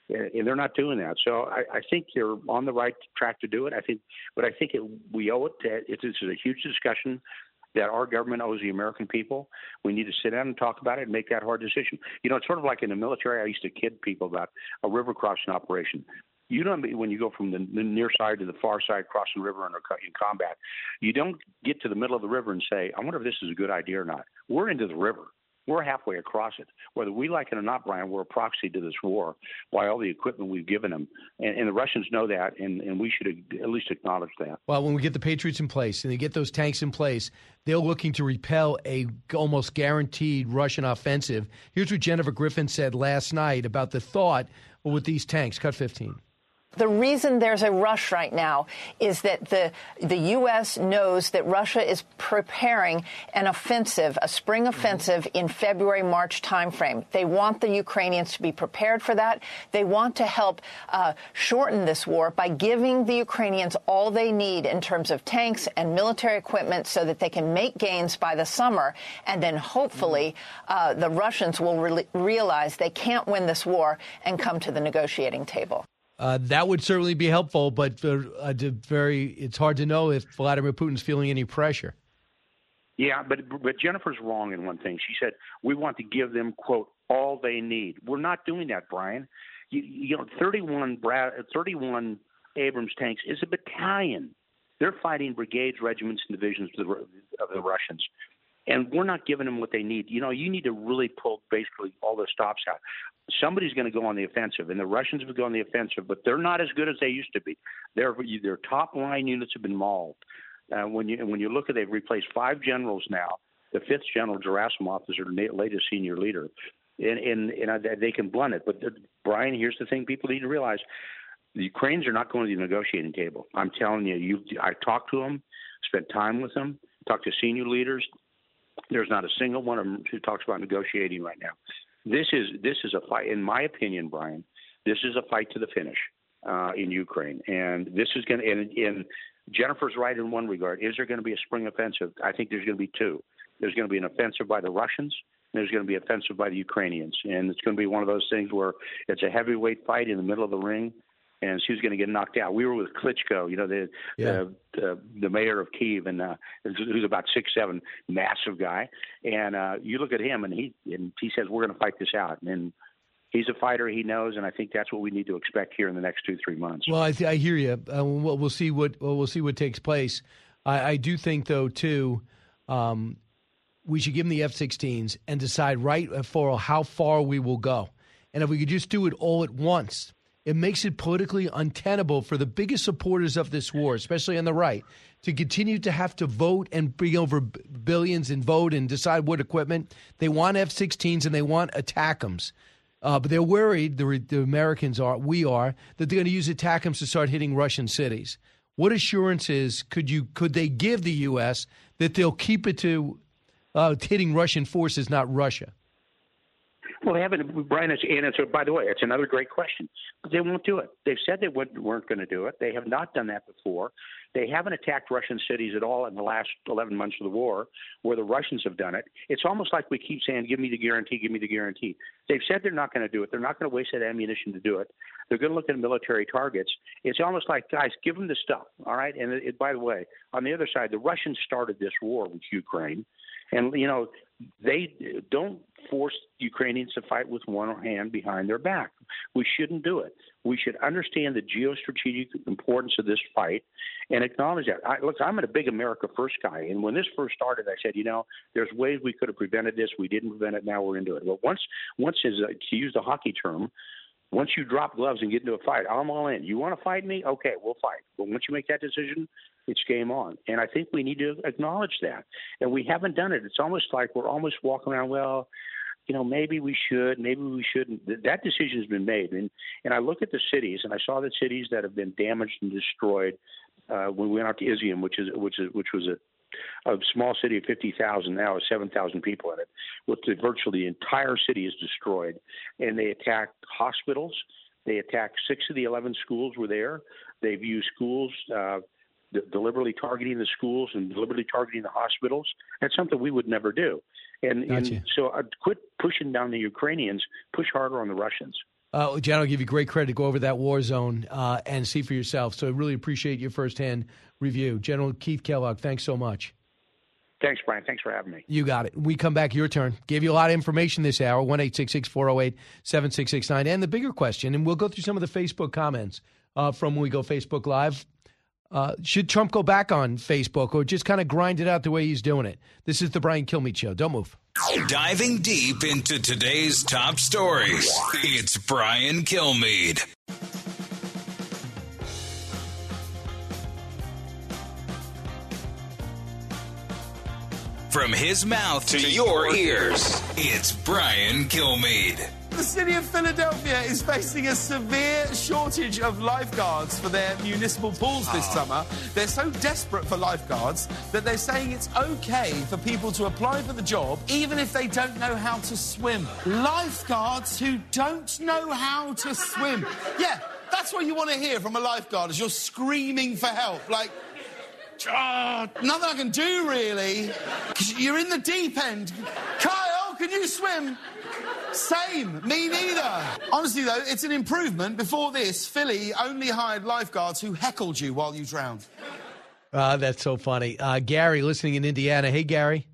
And they're not doing that. So I think you're on the right track to do it. But I think we owe it to. It's a huge discussion that our government owes the American people. We need to sit down and talk about it and make that hard decision. It's sort of like in the military. I used to kid people about a river crossing operation. When you go from the near side to the far side, crossing the river in combat, you don't get to the middle of the river and say, I wonder if this is a good idea or not. We're into the river. We're halfway across it. Whether we like it or not, Brian, we're a proxy to this war by all the equipment we've given them. And the Russians know that, and we should at least acknowledge that. Well, when we get the Patriots in place and they get those tanks in place, they're looking to repel a almost guaranteed Russian offensive. Here's what Jennifer Griffin said last night about the thought with these tanks. Cut 15. The reason there's a rush right now is that the U.S. knows that Russia is preparing an offensive, a spring offensive in February, March timeframe. They want the Ukrainians to be prepared for that. They want to help shorten this war by giving the Ukrainians all they need in terms of tanks and military equipment so that they can make gains by the summer. And then hopefully the Russians will realize they can't win this war and come to the negotiating table. That would certainly be helpful, but it's hard to know if Vladimir Putin's feeling any pressure. Yeah, but Jennifer's wrong in one thing. She said, we want to give them, quote, all they need. We're not doing that, Brian. 31 Abrams tanks is a battalion. They're fighting brigades, regiments, and divisions of the Russians. And we're not giving them what they need. You need to really pull basically all the stops out. Somebody's going to go on the offensive, and the Russians will go on the offensive, but they're not as good as they used to be. Their top line units have been mauled. When you look at, they've replaced 5 generals now. The 5th general, Gerasimov, is their latest senior leader, and they can blunt it. But Brian, here's the thing: people need to realize the Ukrainians are not going to the negotiating table. I'm telling you, I talked to them, spent time with them, talked to senior leaders. There's not a single one of them who talks about negotiating right now. This is a fight, in my opinion, Brian. This is a fight to the finish in Ukraine, and this is going to. And Jennifer's right in one regard. Is there going to be a spring offensive? I think there's going to be 2. There's going to be an offensive by the Russians, and there's going to be an offensive by the Ukrainians, and it's going to be one of those things where it's a heavyweight fight in the middle of the ring. And she was going to get knocked out. We were with Klitschko, the mayor of Kyiv, and who's about 6'7", massive guy. And you look at him, and he says, "We're going to fight this out." And he's a fighter. He knows, and I think that's what we need to expect here in the next 2-3 months. Well, I hear you. We'll see what takes place. I do think, though, too, we should give them the F-16s and decide right for how far we will go. And if we could just do it all at once. It makes it politically untenable for the biggest supporters of this war, especially on the right, to continue to have to vote and bring over billions and vote and decide what equipment. They want F-16s and they want ATACMS. But they're worried, the Americans are, we are, that they're going to use ATACMS to start hitting Russian cities. What assurances could they give the U.S. that they'll keep it to hitting Russian forces, not Russia? Well, they haven't, Brian, by the way, it's another great question. But they won't do it. They've said they weren't going to do it. They have not done that before. They haven't attacked Russian cities at all in the last 11 months of the war, where the Russians have done it. It's almost like we keep saying, give me the guarantee, give me the guarantee. They've said they're not going to do it. They're not going to waste that ammunition to do it. They're going to look at military targets. It's almost like, guys, give them the stuff, all right? And by the way, on the other side, the Russians started this war with Ukraine. And, they don't force Ukrainians to fight with one hand behind their back. We shouldn't do it. We should understand the geostrategic importance of this fight and acknowledge that. I'm a big America First guy, and when this first started, I said, there's ways we could have prevented this. We didn't prevent it. Now we're into it. But once to use the hockey term, once you drop gloves and get into a fight, I'm all in. You want to fight me? Okay, we'll fight. But once you make that decision, it's game on. And I think we need to acknowledge that. And we haven't done it. It's almost like we're almost walking around, well, maybe we should, maybe we shouldn't. That decision has been made. And I look at the cities, and I saw the cities that have been damaged and destroyed when we went out to Izium, which was a small city of 50,000, now has 7,000 people in it, with virtually the entire city is destroyed. And they attacked hospitals. They attacked 6 of the 11 schools were there. They've used schools, deliberately targeting the schools and deliberately targeting the hospitals. That's something we would never do. And so quit pushing down the Ukrainians, push harder on the Russians. Jan will give you great credit to go over that war zone and see for yourself. So I really appreciate your firsthand review. General Keith Kellogg, thanks so much. Thanks, Brian. Thanks for having me. You got it. We come back, your turn. Gave you a lot of information this hour, 1-866-408-7669. And the bigger question, and we'll go through some of the Facebook comments from when we go Facebook Live. Should Trump go back on Facebook or just kind of grind it out the way he's doing it? This is the Brian Kilmeade Show. Don't move. Diving deep into today's top stories, it's Brian Kilmeade. From his mouth to your ears, it's Brian Kilmeade. The city of Philadelphia is facing a severe shortage of lifeguards for their municipal pools this summer. They're so desperate for lifeguards that they're saying it's okay for people to apply for the job even if they don't know how to swim. Lifeguards who don't know how to swim. Yeah, that's what you want to hear from a lifeguard as you're screaming for help. Like, nothing I can do, really. 'Cause you're in the deep end. Kyle, can you swim? Same. Me neither. Honestly, though, it's an improvement. Before this, Philly only hired lifeguards who heckled you while you drowned. That's so funny. Gary, listening in Indiana. Hey, Gary.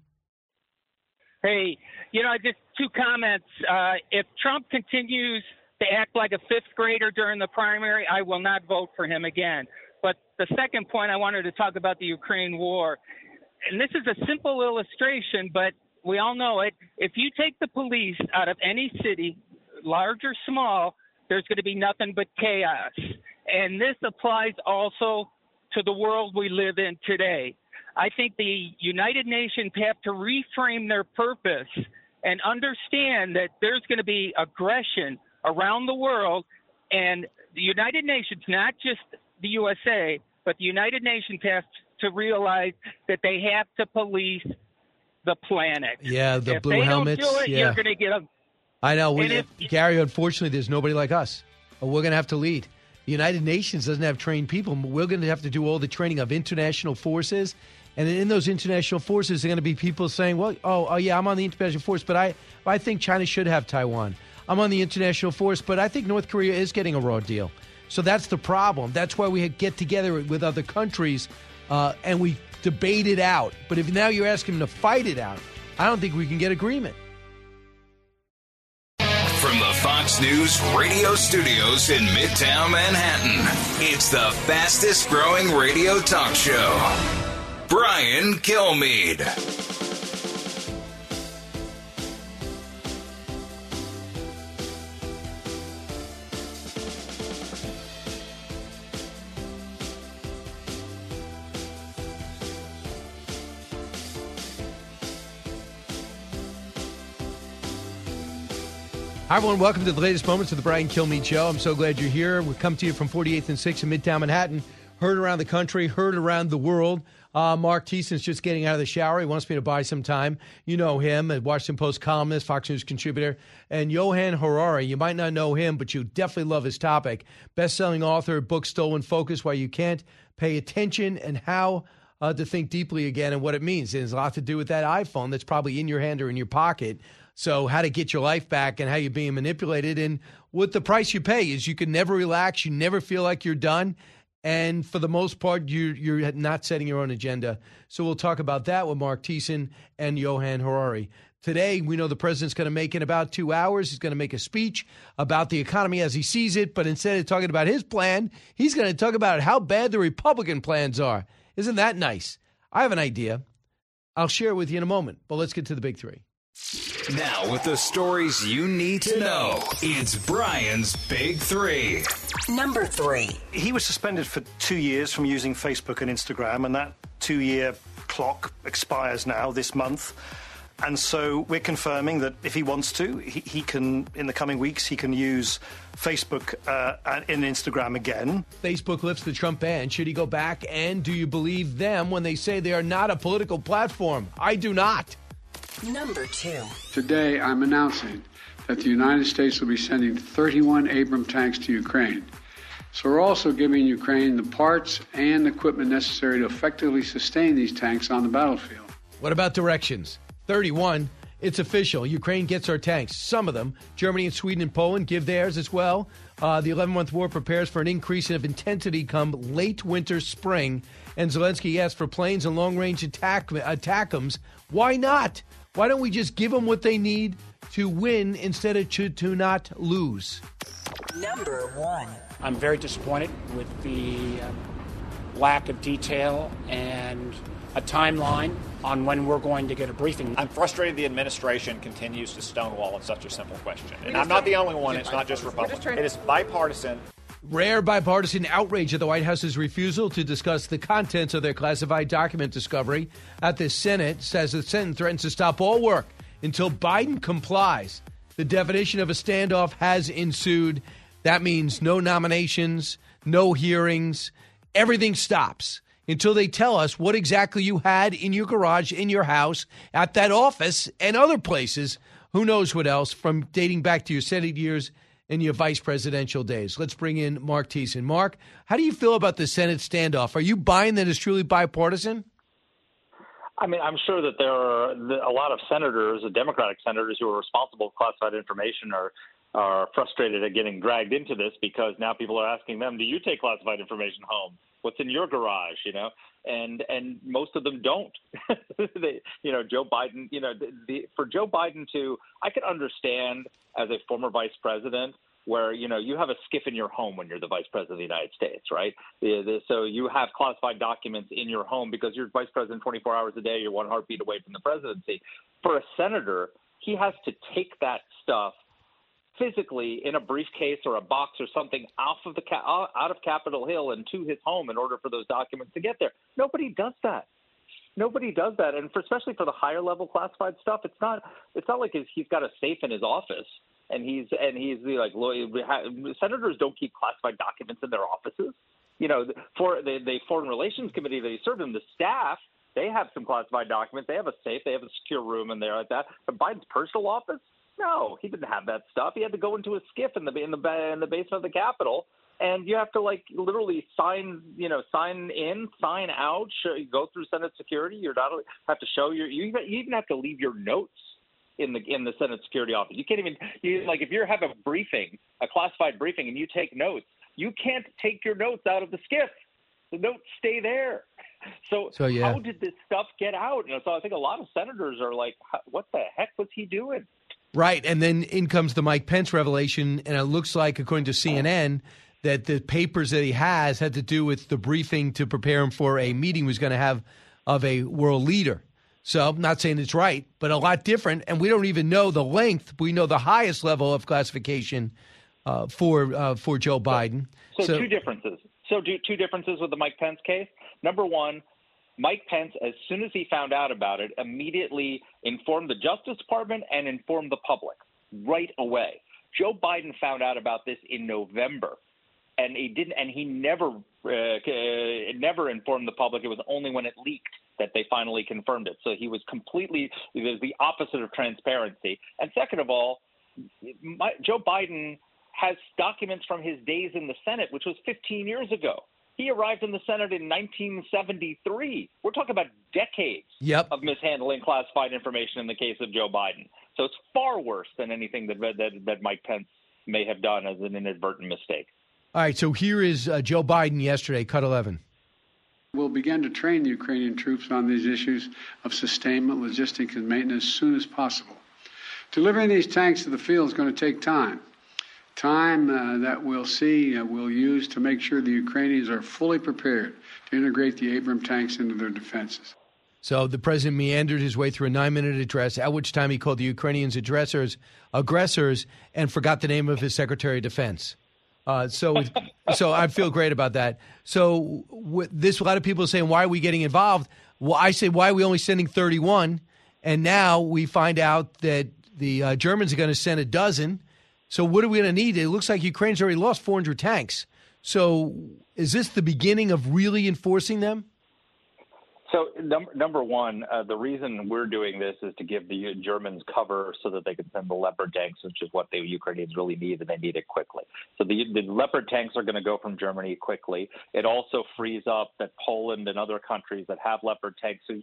Hey, just two comments. If Trump continues to act like a fifth grader during the primary, I will not vote for him again. But the second point, I wanted to talk about the Ukraine war. And this is a simple illustration, but we all know it. If you take the police out of any city, large or small, there's going to be nothing but chaos. And this applies also to the world we live in today. I think the United Nations have to reframe their purpose and understand that there's going to be aggression around the world. And the United Nations, not just the USA, but the United Nations has to realize that they have to police the planet. Yeah, the if blue helmets. Don't do it, you're going to get them. I know. Gary, unfortunately, there's nobody like us. We're going to have to lead. The United Nations doesn't have trained people. We're going to have to do all the training of international forces. And in those international forces, there are going to be people saying, well, yeah, I'm on the international force, but I think China should have Taiwan. I'm on the international force, but I think North Korea is getting a raw deal. So that's the problem. That's why we get together with other countries and we debate it out. But if now you're asking them to fight it out, I don't think we can get agreement. From the Fox News radio studios in Midtown Manhattan, it's the fastest growing radio talk show. Brian Kilmeade. Hi, everyone. Welcome to the latest moments of the Brian Kilmeade Show. I'm so glad you're here. We come to you from 48th and 6th in Midtown Manhattan. Heard around the country, heard around the world. Mark Thiessen's just getting out of the shower. He wants me to buy some time. You know him, a Washington Post columnist, Fox News contributor. And Johan Harari, you might not know him, but you definitely love his topic. Best-selling author, book Stolen Focus, Why You Can't Pay Attention and How to Think Deeply Again and what it means. It has a lot to do with that iPhone that's probably in your hand or in your pocket. So how to get your life back and how you're being manipulated. And what the price you pay is you can never relax. You never feel like you're done. And for the most part, you're not setting your own agenda. So we'll talk about that with Mark Thiessen and Johan Harari. Today, we know the president's going to make in about 2 hours. He's going to make a speech about the economy as he sees it. But instead of talking about his plan, he's going to talk about how bad the Republican plans are. Isn't that nice? I have an idea. I'll share it with you in a moment. But let's get to the big three. Now, with the stories you need to know, it's Brian's Big Three. Number 3. He was suspended for 2 years from using Facebook and Instagram, and that 2-year clock expires now this month. And so we're confirming that if he wants to, he can, in the coming weeks, he can use Facebook and Instagram again. Facebook lifts the Trump ban. Should he go back? And do you believe them when they say they are not a political platform? I do not. Number 2. Today, I'm announcing that the United States will be sending 31 Abrams tanks to Ukraine. So we're also giving Ukraine the parts and equipment necessary to effectively sustain these tanks on the battlefield. What about directions? 31 It's official. Ukraine gets our tanks. Some of them. Germany and Sweden and Poland give theirs as well. The 11-month war prepares for an increase of intensity come late winter, spring. And Zelensky asked for planes and long-range ATACMS. Why not? Why don't we just give them what they need to win instead of to not lose? Number 1. I'm very disappointed with the lack of detail and a timeline on when we're going to get a briefing. I'm frustrated the administration continues to stonewall on such a simple question. And I'm not the only one. It's not just Republicans. It is bipartisan. Rare bipartisan outrage at the White House's refusal to discuss the contents of their classified document discovery at the Senate, says the Senate threatens to stop all work until Biden complies. The definition of a standoff has ensued. That means no nominations, no hearings. Everything stops until they tell us what exactly you had in your garage, in your house, at that office, and other places. Who knows what else, from dating back to your Senate years and your vice presidential days. Let's bring in Mark Thiessen. Mark, how do you feel about the Senate standoff? Are you buying that it's truly bipartisan? I mean, I'm sure that there are a lot of senators, Democratic senators, who are responsible for classified information are frustrated at getting dragged into this because now people are asking them, do you take classified information home? What's in your garage, And most of them don't. Joe Biden, for Joe Biden to, I can understand as a former vice president where, you have a SCIF in your home when you're the vice president of the United States, right? So you have classified documents in your home because you're vice president 24 hours a day, you're one heartbeat away from the presidency. For a senator, he has to take that stuff physically in a briefcase or a box or something out of Capitol Hill and to his home in order for those documents to get there. Nobody does that. And especially for the higher level classified stuff, it's not like he's got a safe in his office and he's like, senators don't keep classified documents in their offices. For the Foreign Relations Committee that he served in, the staff, they have some classified documents. They have a safe. They have a secure room in there like that. But Biden's personal office, no, he didn't have that stuff. He had to go into a SCIF in the basement of the Capitol, and you have to literally sign in, sign out, go through Senate security. You're not have to show you even have to leave your notes in the Senate security office. You can't even if you have a classified briefing, and you take notes, you can't take your notes out of the SCIF. The notes stay there. So how did this stuff get out? So I think a lot of senators are like, what the heck was he doing? Right, and then in comes the Mike Pence revelation, and it looks like, according to CNN, that the papers that he had to do with the briefing to prepare him for a meeting he was going to have of a world leader. So I'm not saying it's right, but a lot different, and we don't even know the length. We know the highest level of classification for Joe Biden. So two differences. Two differences with the Mike Pence case. Number one, Mike Pence, as soon as he found out about it, immediately informed the Justice Department and informed the public right away. Joe Biden found out about this in November, and he never informed the public. It was only when it leaked that they finally confirmed it. So he was the opposite of transparency. And second of all, Joe Biden has documents from his days in the Senate, which was 15 years ago. He arrived in the Senate in 1973. We're talking about decades of mishandling classified information in the case of Joe Biden. So it's far worse than anything that Mike Pence may have done as an inadvertent mistake. All right, so here is Joe Biden yesterday, cut 11. We'll begin to train the Ukrainian troops on these issues of sustainment, logistics, and maintenance as soon as possible. Delivering these tanks to the field is going to take time. Time that we'll use to make sure the Ukrainians are fully prepared to integrate the Abrams tanks into their defenses. So the president meandered his way through a 9-minute address, at which time he called the Ukrainians aggressors, and forgot the name of his Secretary of Defense. So I feel great about that. So a lot of people are saying, why are we getting involved? Well, I say, why are we only sending 31? And now we find out that the Germans are going to send a dozen. So what are we going to need? It looks like Ukraine's already lost 400 tanks. So is this the beginning of really enforcing them? So number one, the reason we're doing this is to give the Germans cover so that they can send the Leopard tanks, which is what the Ukrainians really need, and they need it quickly. So the Leopard tanks are going to go from Germany quickly. It also frees up that Poland and other countries that have Leopard tanks. So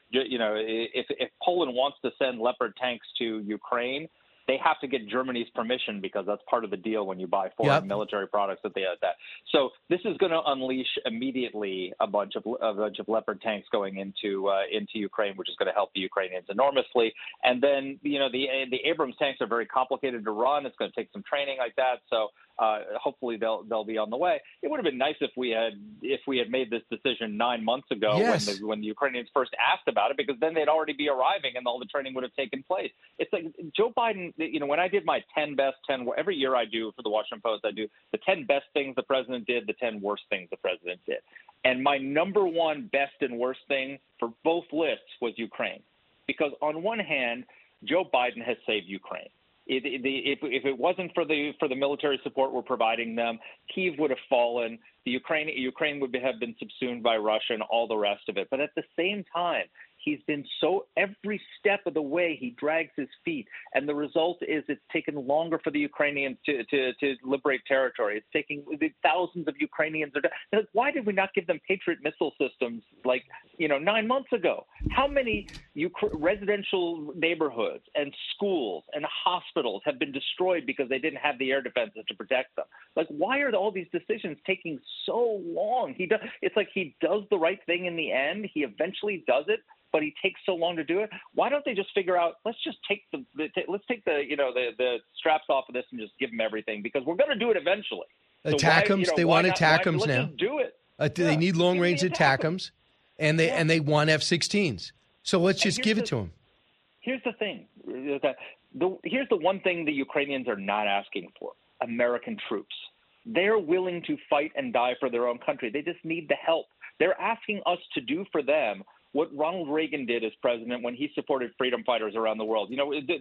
if Poland wants to send Leopard tanks to Ukraine, they have to get Germany's permission because that's part of the deal when you buy foreign military products that they have that. So this is going to unleash immediately a bunch of Leopard tanks going into Ukraine, which is going to help the Ukrainians enormously. And then the Abrams tanks are very complicated to run. It's going to take some training like that. So hopefully they'll be on the way. It would have been nice if we had made this decision 9 months ago when the Ukrainians first asked about it, because then they'd already be arriving and all the training would have taken place. It's like Joe Biden. When I did my 10 every year I do for the Washington Post, I do the 10 best things the president did, the 10 worst things the president did. And my number one best and worst thing for both lists was Ukraine. Because on one hand, Joe Biden has saved Ukraine. If it wasn't for the military support we're providing them, Kyiv would have fallen. Ukraine would have been subsumed by Russia and all the rest of it. But at the same time, he's been every step of the way he drags his feet, and the result is it's taken longer for the Ukrainians to liberate territory. It's taking thousands of Ukrainians. Why did we not give them Patriot missile systems 9 months ago? How many residential neighborhoods and schools and hospitals have been destroyed because they didn't have the air defenses to protect them? Why are all these decisions taking so long? It's like he does the right thing in the end. He eventually does it, but he takes so long to do it. Why don't they just figure out? Let's just take the straps off of this and just give them everything, because we're going to do it eventually. ATACMS. They want ATACMS now. Let's just do it. They need long range ATACMS, and they want F-16s. So let's just give it to them. Here's the thing. Here's the one thing the Ukrainians are not asking for: American troops. They're willing to fight and die for their own country. They just need the help. They're asking us to do for them what Ronald Reagan did as president when he supported freedom fighters around the world.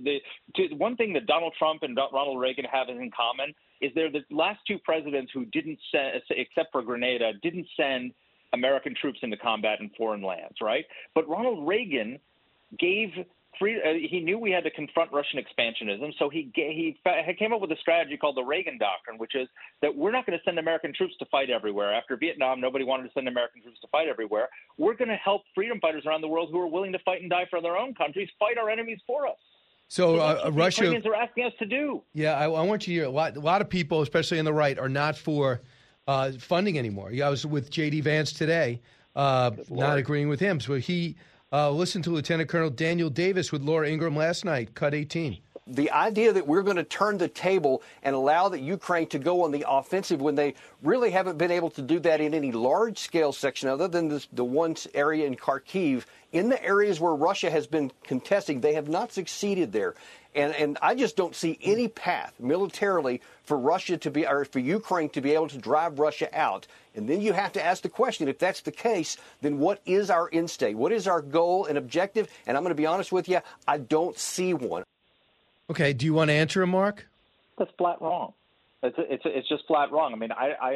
One thing that Donald Trump and Ronald Reagan have in common is they're the last two presidents who didn't send, except for Grenada, didn't send American troops into combat in foreign lands, right? But Ronald Reagan gave he knew we had to confront Russian expansionism, so he came up with a strategy called the Reagan Doctrine, which is that we're not going to send American troops to fight everywhere. After Vietnam, nobody wanted to send American troops to fight everywhere. We're going to help freedom fighters around the world who are willing to fight and die for their own countries fight our enemies for us. So Russia, the Ukrainians are asking us to do. Yeah, I want you to hear a lot of people, especially on the right, are not for funding anymore. I was with J.D. Vance today, not agreeing with him. So he listened to Lieutenant Colonel Daniel Davis with Laura Ingraham last night, cut 18. The idea that we're going to turn the table and allow the Ukraine to go on the offensive when they really haven't been able to do that in any large-scale section other than the one area in Kharkiv, in the areas where Russia has been contesting, they have not succeeded there. And I just don't see any path militarily for Ukraine to be able to drive Russia out. And then you have to ask the question, if that's the case, then what is our end state? What is our goal and objective? And I'm going to be honest with you, I don't see one. Okay, do you want to answer him, Mark? That's flat wrong. It's just flat wrong. I mean,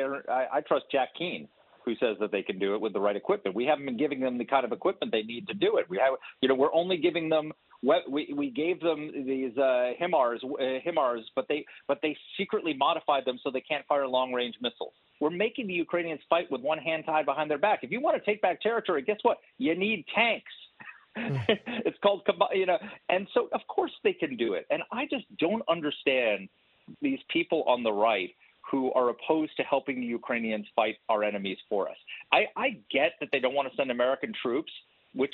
I trust Jack Keane, who says that they can do it with the right equipment. We haven't been giving them the kind of equipment they need to do it. We're only giving them we gave them these HIMARS, but they secretly modified them so they can't fire long-range missiles. We're making the Ukrainians fight with one hand tied behind their back. If you want to take back territory, guess what? You need tanks. It's called, and so of course they can do it. And I just don't understand these people on the right who are opposed to helping the Ukrainians fight our enemies for us. I get that they don't want to send American troops, which,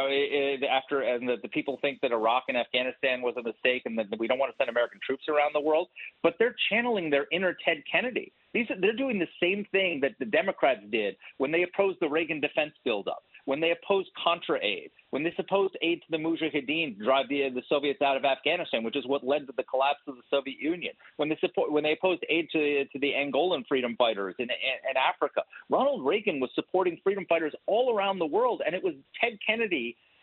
after and the people think that Iraq and Afghanistan was a mistake and that we don't want to send American troops around the world, but they're channeling their inner Ted Kennedy. They're doing the same thing that the Democrats did when they opposed the Reagan defense buildup, when they opposed Contra aid, when they opposed aid to the Mujahideen to drive the Soviets out of Afghanistan, which is what led to the collapse of the Soviet Union, when they opposed aid to the Angolan freedom fighters in Africa. Ronald Reagan was supporting freedom fighters all around the world, and it was Ted Kennedy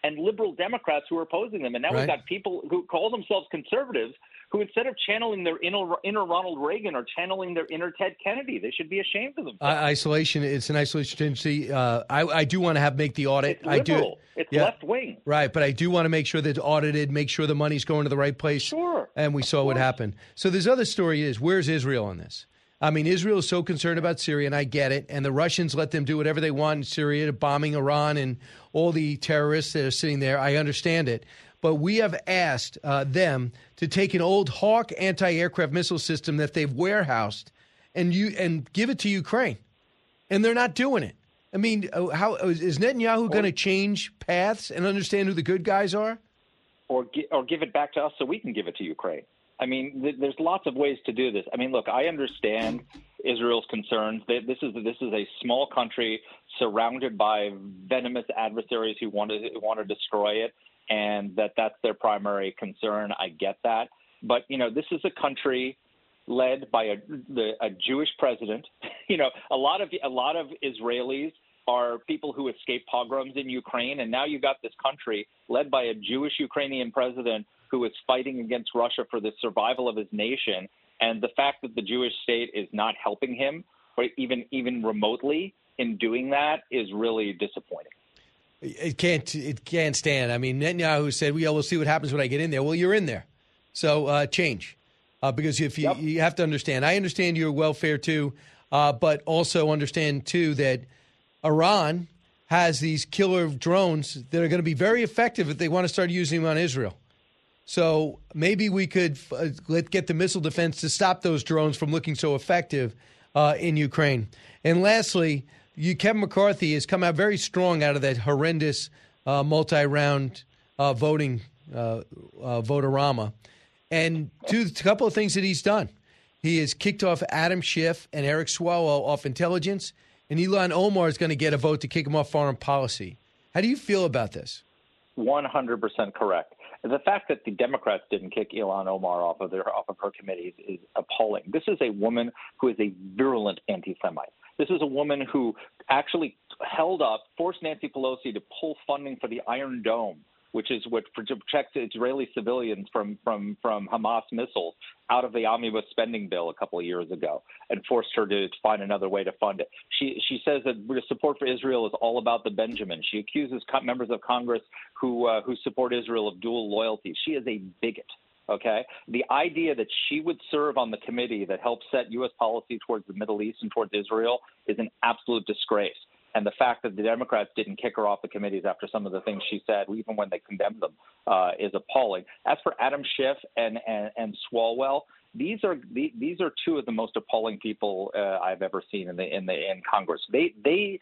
and liberal Democrats who are opposing them. And now we've got people who call themselves conservatives who, instead of channeling their inner Ronald Reagan, are channeling their inner Ted Kennedy. They should be ashamed of themselves. Isolation. It's an isolation tendency. I do want to make the audit. It's liberal. It's left wing. Right, but I do want to make sure that it's audited, make sure the money's going to the right place. Sure. And we saw what happened. So this other story is, where's Israel on this? I mean, Israel is so concerned about Syria, and I get it. And the Russians let them do whatever they want in Syria, bombing Iran and all the terrorists that are sitting there. I understand it. But we have asked them to take an old Hawk anti-aircraft missile system that they've warehoused and give it to Ukraine. And they're not doing it. I mean, how is Netanyahu going to change paths and understand who the good guys are? Or give it back to us so we can give it to Ukraine. I mean, there's lots of ways to do this. I mean, look, I understand Israel's concerns. This is a small country surrounded by venomous adversaries who want to destroy it, and that's their primary concern. I get that. But, this is a country led by a Jewish president. A lot of Israelis are people who escaped pogroms in Ukraine, and now you've got this country led by a Jewish Ukrainian president who is fighting against Russia for the survival of his nation. And the fact that the Jewish state is not helping him, or even remotely, in doing that is really disappointing. It can't stand. I mean, Netanyahu said, we'll see what happens when I get in there. Well, you're in there. So change. Because if you have to understand, I understand your welfare too, but also understand too that Iran has these killer drones that are going to be very effective if they want to start using them on Israel. So maybe we could get the missile defense to stop those drones from looking so effective in Ukraine. And lastly, Kevin McCarthy has come out very strong out of that horrendous multi-round voting vote-a-rama. And a couple of things that he's done. He has kicked off Adam Schiff and Eric Swalwell off intelligence, and Ilhan Omar is going to get a vote to kick him off foreign policy. How do you feel about this? 100% correct. The fact that the Democrats didn't kick Ilhan Omar off of her committees is appalling. This is a woman who is a virulent anti-Semite. This is a woman who actually forced Nancy Pelosi to pull funding for the Iron Dome, which is what protects Israeli civilians from Hamas missiles, out of the omnibus spending bill a couple of years ago, and forced her to find another way to fund it. She says that support for Israel is all about the Benjamin. She accuses members of Congress who support Israel of dual loyalty. She is a bigot. Okay, the idea that she would serve on the committee that helps set U.S. policy towards the Middle East and towards Israel is an absolute disgrace. And the fact that the Democrats didn't kick her off the committees after some of the things she said, even when they condemned them, is appalling. As for Adam Schiff and Swalwell, these are two of the most appalling people I've ever seen in Congress. They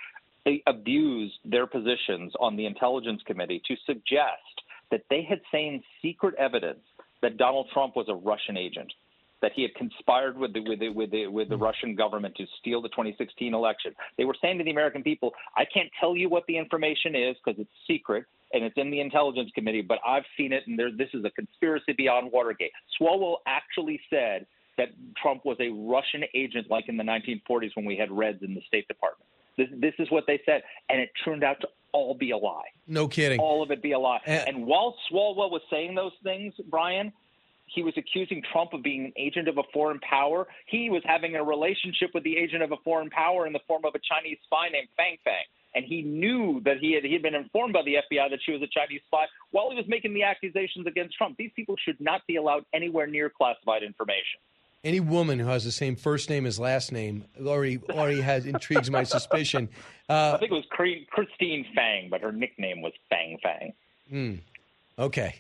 abused their positions on the Intelligence Committee to suggest that they had seen secret evidence that Donald Trump was a Russian agent, that he had conspired with the Russian government to steal the 2016 election. They were saying to the American people, I can't tell you what the information is because it's secret and it's in the Intelligence Committee, but I've seen it, and this is a conspiracy beyond Watergate. Swalwell actually said that Trump was a Russian agent like in the 1940s when we had Reds in the State Department. This is what they said, and it turned out to all be a lie. No kidding. All of it be a lie. And while Swalwell was saying those things, Brian, he was accusing Trump of being an agent of a foreign power. He was having a relationship with the agent of a foreign power in the form of a Chinese spy named Fang Fang. And he knew that he had been informed by the FBI that she was a Chinese spy while he was making the accusations against Trump. These people should not be allowed anywhere near classified information. Any woman who has the same first name as last name already intrigues my suspicion. I think it was Christine Fang, but her nickname was Fang Fang. Okay.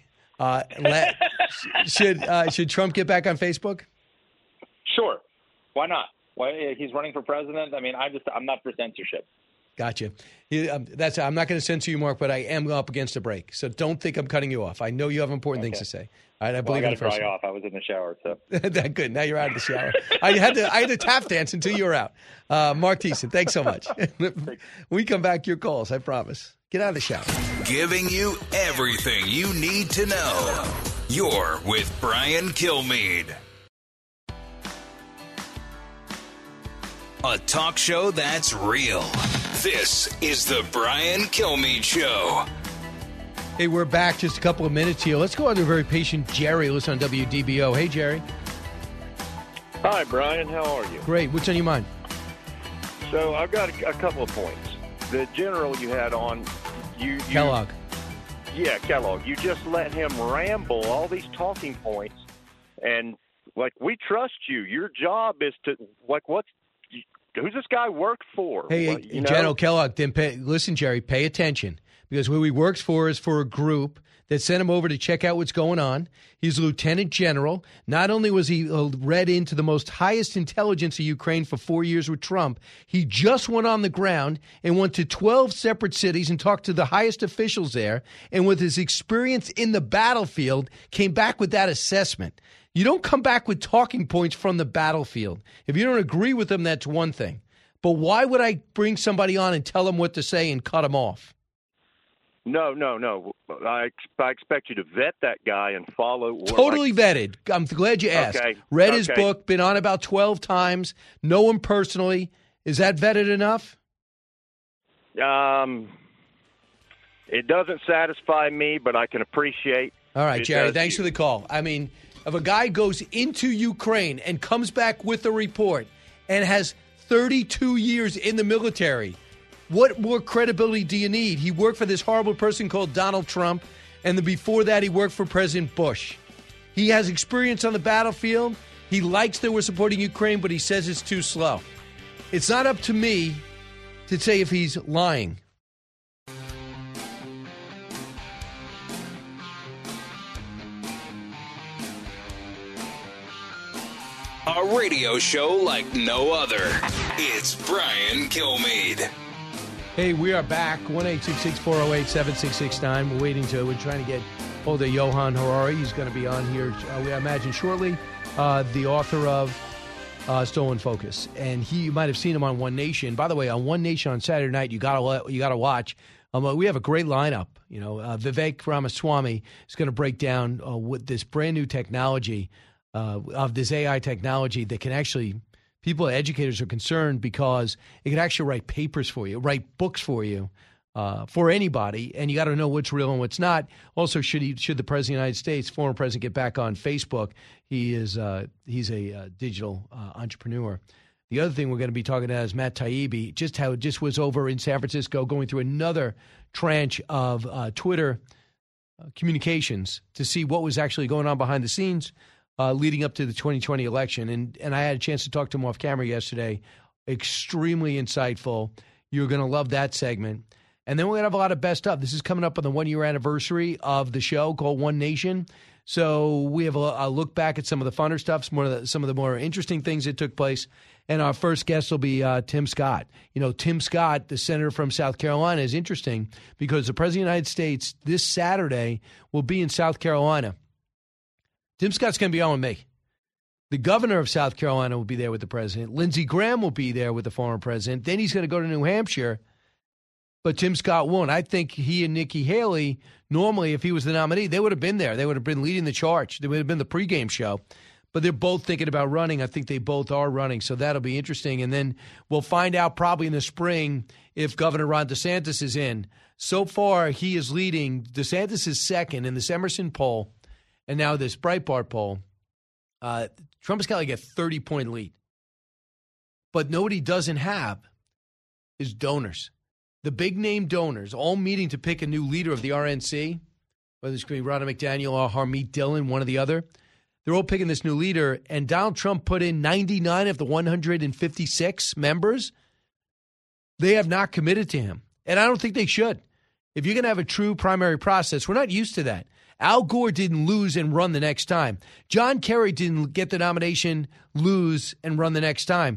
Should Trump get back on Facebook? Sure. Why not? He's running for president. I mean, I'm not for censorship. Gotcha. I'm not going to censor you, Mark, but I am up against a break. So don't think I'm cutting you off. I know you have important things to say. All right, I believe I got to dry off. I was in the shower, so good. Now you're out of the shower. I had to tap dance until you were out. Mark Thiessen, thanks so much. When we come back, your calls. I promise. Get out of the shower. Giving you everything you need to know. You're with Brian Kilmeade. A talk show that's real. This is the Brian Kilmeade Show. Hey, we're back. Just a couple of minutes here. Let's go on to a very patient Jerry. Listen on WDBO. Hey, Jerry. Hi, Brian. How are you? Great. What's on your mind? So I've got a couple of points. The general you had on, Kellogg. Yeah, Kellogg. You just let him ramble all these talking points, and like we trust you. Your job is to who's this guy work for? Hey, General Kellogg. Then listen, Jerry. Pay attention. Because who he works for is for a group that sent him over to check out what's going on. He's a lieutenant general. Not only was he read into the most highest intelligence of Ukraine for 4 years with Trump, he just went on the ground and went to 12 separate cities and talked to the highest officials there. And with his experience in the battlefield, came back with that assessment. You don't come back with talking points from the battlefield. If you don't agree with them, that's one thing. But why would I bring somebody on and tell them what to say and cut them off? No. I expect you to vet that guy and follow. Totally vetted. I'm glad you asked. Okay. Read his book, been on about 12 times, know him personally. Is that vetted enough? It doesn't satisfy me, but I can appreciate. All right, Jerry, thanks for the call. I mean, if a guy goes into Ukraine and comes back with a report and has 32 years in the military, what more credibility do you need? He worked for this horrible person called Donald Trump, and then before that he worked for President Bush. He has experience on the battlefield. He likes that we're supporting Ukraine, but he says it's too slow. It's not up to me to say if he's lying. A radio show like no other. It's Brian Kilmeade. Hey, we are back. 1-866-408-7669. We're trying to get hold of Johan Harari. He's going to be on here, I imagine, shortly. The author of Stolen Focus. And you might have seen him on One Nation. By the way, on One Nation on Saturday night, you got to watch. We have a great lineup. Vivek Ramaswamy is going to break down with this brand new technology of this AI technology that can actually, people, educators are concerned because it can actually write papers for you, write books for you, for anybody, and you got to know what's real and what's not. Also, should the President of the United States, former president, get back on Facebook? He's a digital entrepreneur. The other thing we're going to be talking about is Matt Taibbi, just how it just was over in San Francisco, going through another tranche of Twitter communications to see what was actually going on behind the scenes leading up to the 2020 election. And I had a chance to talk to him off camera yesterday. Extremely insightful. You're going to love that segment. And then we're going to have a lot of best of. This is coming up on the 1-year anniversary of the show called One Nation. So we have a look back at some of the funner stuff, some of the more interesting things that took place. And our first guest will be Tim Scott. Tim Scott, the senator from South Carolina, is interesting because the President of the United States this Saturday will be in South Carolina. Tim Scott's going to be on with me. The governor of South Carolina will be there with the president. Lindsey Graham will be there with the former president. Then he's going to go to New Hampshire. But Tim Scott won't. I think he and Nikki Haley, normally, if he was the nominee, they would have been there. They would have been leading the charge. They would have been the pregame show. But they're both thinking about running. I think they both are running, so that'll be interesting. And then we'll find out probably in the spring if Governor Ron DeSantis is in. So far, he is leading. DeSantis is second in this Emerson poll, and now this Breitbart poll. Trump has got like a 30-point lead. But what he doesn't have is donors. The big-name donors all meeting to pick a new leader of the RNC, whether it's going to be Ronna McDaniel or Harmeet Dillon, one or the other. They're all picking this new leader, and Donald Trump put in 99 of the 156 members. They have not committed to him, and I don't think they should. If you're going to have a true primary process, we're not used to that. Al Gore didn't lose and run the next time. John Kerry didn't get the nomination, lose, and run the next time.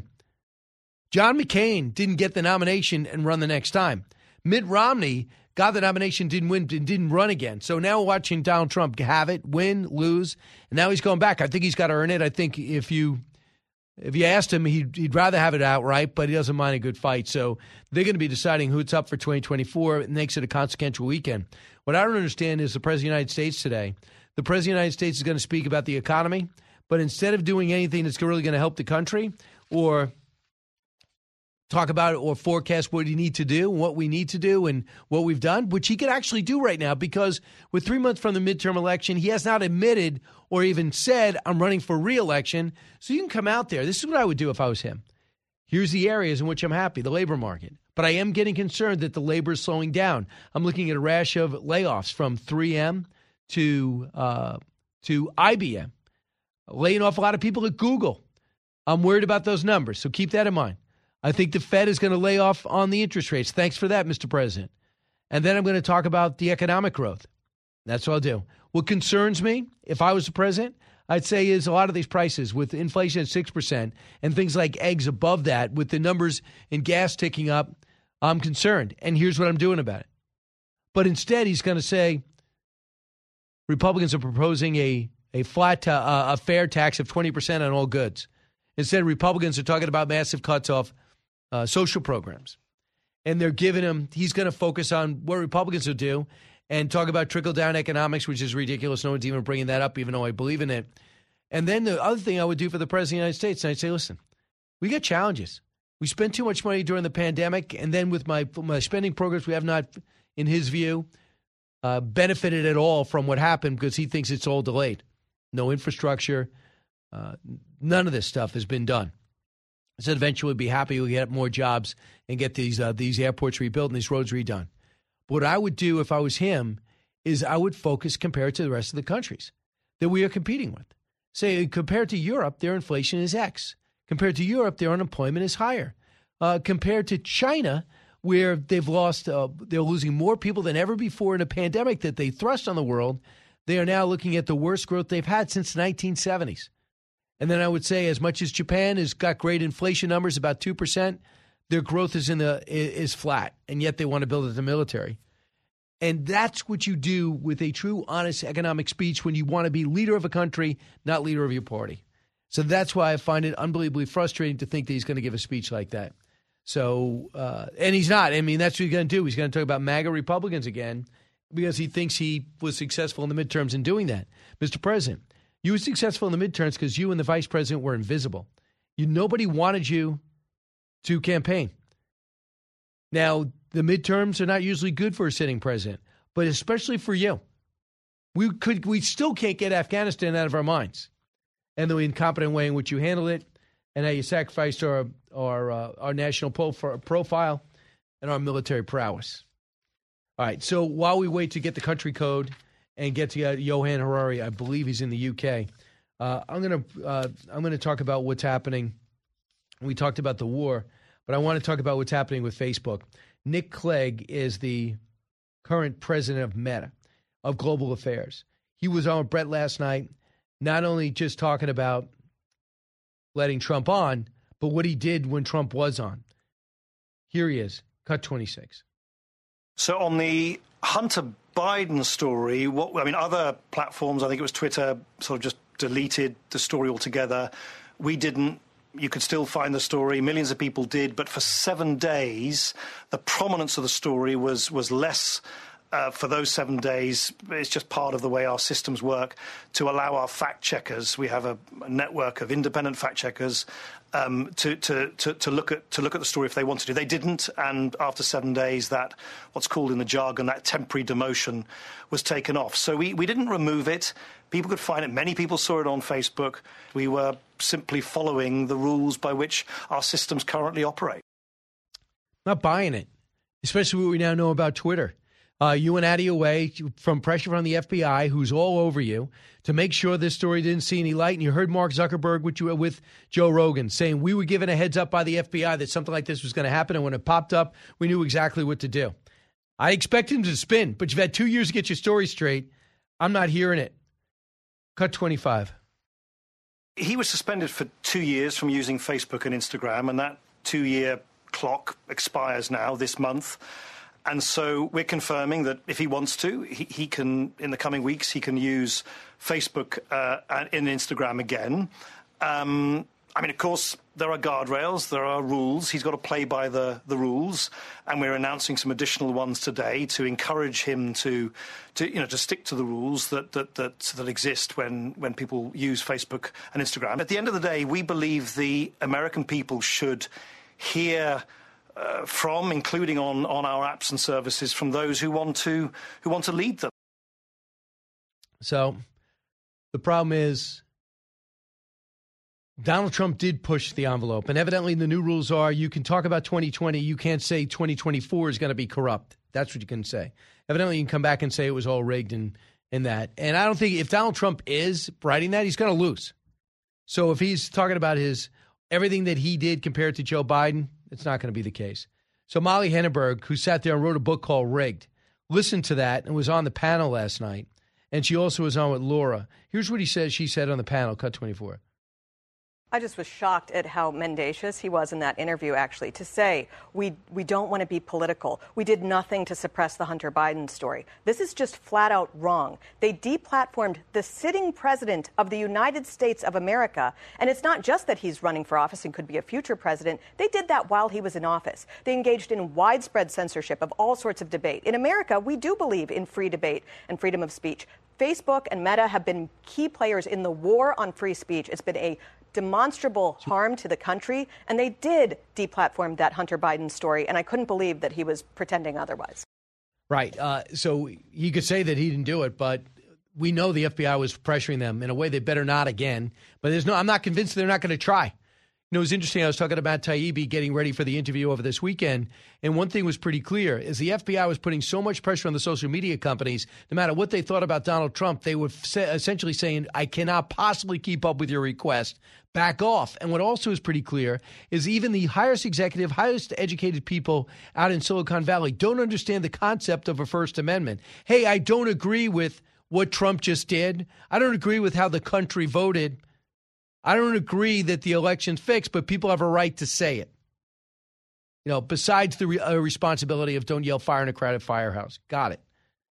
John McCain didn't get the nomination and run the next time. Mitt Romney got the nomination, didn't win, and didn't run again. So now we're watching Donald Trump have it, win, lose, and now he's going back. I think he's got to earn it. I think if you asked him, he'd rather have it outright, but he doesn't mind a good fight. So they're going to be deciding who's up for 2024. It makes it a consequential weekend. What I don't understand is the President of the United States today. The President of the United States is going to speak about the economy, but instead of doing anything that's really going to help the country or talk about or forecast what you need to do, what we need to do, and what we've done, which he could actually do right now because with 3 months from the midterm election, he has not admitted or even said, I'm running for re-election. So you can come out there. This is what I would do if I was him. Here's the areas in which I'm happy, the labor market. But I am getting concerned that the labor is slowing down. I'm looking at a rash of layoffs from 3M to IBM, laying off a lot of people at Google. I'm worried about those numbers, so keep that in mind. I think the Fed is going to lay off on the interest rates. Thanks for that, Mr. President. And then I'm going to talk about the economic growth. That's what I'll do. What concerns me, if I was the president, I'd say is a lot of these prices with inflation at 6% and things like eggs above that with the numbers in gas ticking up, I'm concerned. And here's what I'm doing about it. But instead, he's going to say Republicans are proposing a fair tax of 20% on all goods. Instead, Republicans are talking about massive cuts off social programs. And they're giving him, he's going to focus on what Republicans will do and talk about trickle-down economics, which is ridiculous. No one's even bringing that up, even though I believe in it. And then the other thing I would do for the President of the United States, I'd say, listen, we got challenges. We spent too much money during the pandemic, and then with my spending programs, we have not, in his view, benefited at all from what happened because he thinks it's all delayed. No infrastructure. None of this stuff has been done. I said eventually we'll be happy we'll get more jobs and get these airports rebuilt and these roads redone. What I would do if I was him is I would focus compared to the rest of the countries that we are competing with. Say, compared to Europe, their inflation is X. Compared to Europe, their unemployment is higher. Compared to China, where they've lost, they're losing more people than ever before in a pandemic that they thrust on the world, they are now looking at the worst growth they've had since the 1970s. And then I would say, as much as Japan has got great inflation numbers, about 2%, their growth is flat, and yet they want to build the military. And that's what you do with a true, honest economic speech when you want to be leader of a country, not leader of your party. So that's why I find it unbelievably frustrating to think that he's going to give a speech like that. So, and he's not. I mean, that's what he's going to do. He's going to talk about MAGA Republicans again because he thinks he was successful in the midterms in doing that. Mr. President, you were successful in the midterms because you and the vice president were invisible. Nobody wanted you to campaign. Now, the midterms are not usually good for a sitting president, but especially for you. We still can't get Afghanistan out of our minds. And the incompetent way in which you handled it, and how you sacrificed our national profile and our military prowess. All right, so while we wait to get the country code and get to Johan Harari, I believe he's in the UK. I'm going to talk about what's happening. We talked about the war, but I want to talk about what's happening with Facebook. Nick Clegg is the current president of Meta, of Global Affairs. He was on with Brett last night, not only just talking about letting Trump on, but what he did when Trump was on. Here he is, cut 26. So on the Hunter Biden story, other platforms, I think it was Twitter, sort of just deleted the story altogether. We didn't. You could still find the story. Millions of people did. But for 7 days, the prominence of the story was less for those 7 days. It's just part of the way our systems work to allow our fact checkers. We have a network of independent fact checkers to look at the story if they wanted to. They didn't, and after 7 days, that what's called in the jargon that temporary demotion was taken off. So we didn't remove it. People could find it. Many people saw it on Facebook. We were simply following the rules by which our systems currently operate. Not buying it, especially what we now know about Twitter. You went out of your way from pressure from the FBI, who's all over you, to make sure this story didn't see any light. And you heard Mark Zuckerberg with Joe Rogan saying we were given a heads up by the FBI that something like this was going to happen. And when it popped up, we knew exactly what to do. I expect him to spin, but you've had 2 years to get your story straight. I'm not hearing it. Cut 25. He was suspended for 2 years from using Facebook and Instagram, and that 2-year clock expires now this month. And so we're confirming that if he wants to, he can, in the coming weeks, he can use Facebook and Instagram again. Of course, there are guardrails, there are rules. He's got to play by the rules, and we're announcing some additional ones today to encourage him to stick to the rules that exist when people use Facebook and Instagram. At the end of the day, we believe the American people should hear from, including on our apps and services, from those who want to lead them. So the problem is Donald Trump did push the envelope, and evidently the new rules are you can talk about 2020. You can't say 2024 is going to be corrupt. That's what you can say. Evidently, you can come back and say it was all rigged and that. And I don't think if Donald Trump is writing that, he's going to lose. So if he's talking about everything that he did compared to Joe Biden, it's not going to be the case. So Molly Henneberg, who sat there and wrote a book called Rigged, listened to that and was on the panel last night. And she also was on with Laura. Here's what she said on the panel, Cut 24. I just was shocked at how mendacious he was in that interview, actually, to say, we don't want to be political. We did nothing to suppress the Hunter Biden story. This is just flat out wrong. They deplatformed the sitting president of the United States of America. And it's not just that he's running for office and could be a future president. They did that while he was in office. They engaged in widespread censorship of all sorts of debate. In America, we do believe in free debate and freedom of speech. Facebook and Meta have been key players in the war on free speech. It's been a demonstrable harm to the country, and they did deplatform that Hunter Biden story, and I couldn't believe that he was pretending otherwise. Right. So he could say that he didn't do it, but we know the FBI was pressuring them in a way they better not again. But I'm not convinced they're not going to try. You know, it was interesting. I was talking to Matt Taibbi getting ready for the interview over this weekend, and one thing was pretty clear is the FBI was putting so much pressure on the social media companies, no matter what they thought about Donald Trump, they were essentially saying, I cannot possibly keep up with your request. Back off. And what also is pretty clear is even the highest executive, highest educated people out in Silicon Valley don't understand the concept of a First Amendment. Hey, I don't agree with what Trump just did. I don't agree with how the country voted. I don't agree that the election's fixed, but people have a right to say it. You know, besides the responsibility of don't yell fire in a crowded firehouse. Got it.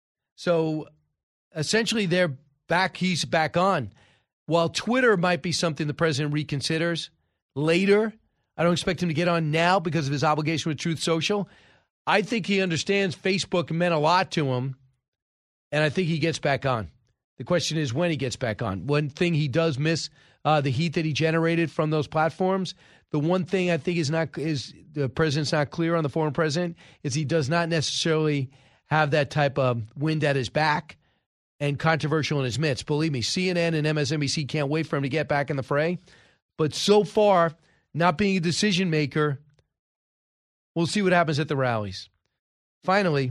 So essentially he's back on. While Twitter might be something the president reconsiders later, I don't expect him to get on now because of his obligation with Truth Social. I think he understands Facebook meant a lot to him, and I think he gets back on. The question is when he gets back on. One thing he does miss the heat that he generated from those platforms. The one thing I think is the president's not clear on, the former president, is he does not necessarily have that type of wind at his back and controversial in his midst. Believe me, CNN and MSNBC can't wait for him to get back in the fray. But so far, not being a decision maker, we'll see what happens at the rallies. Finally,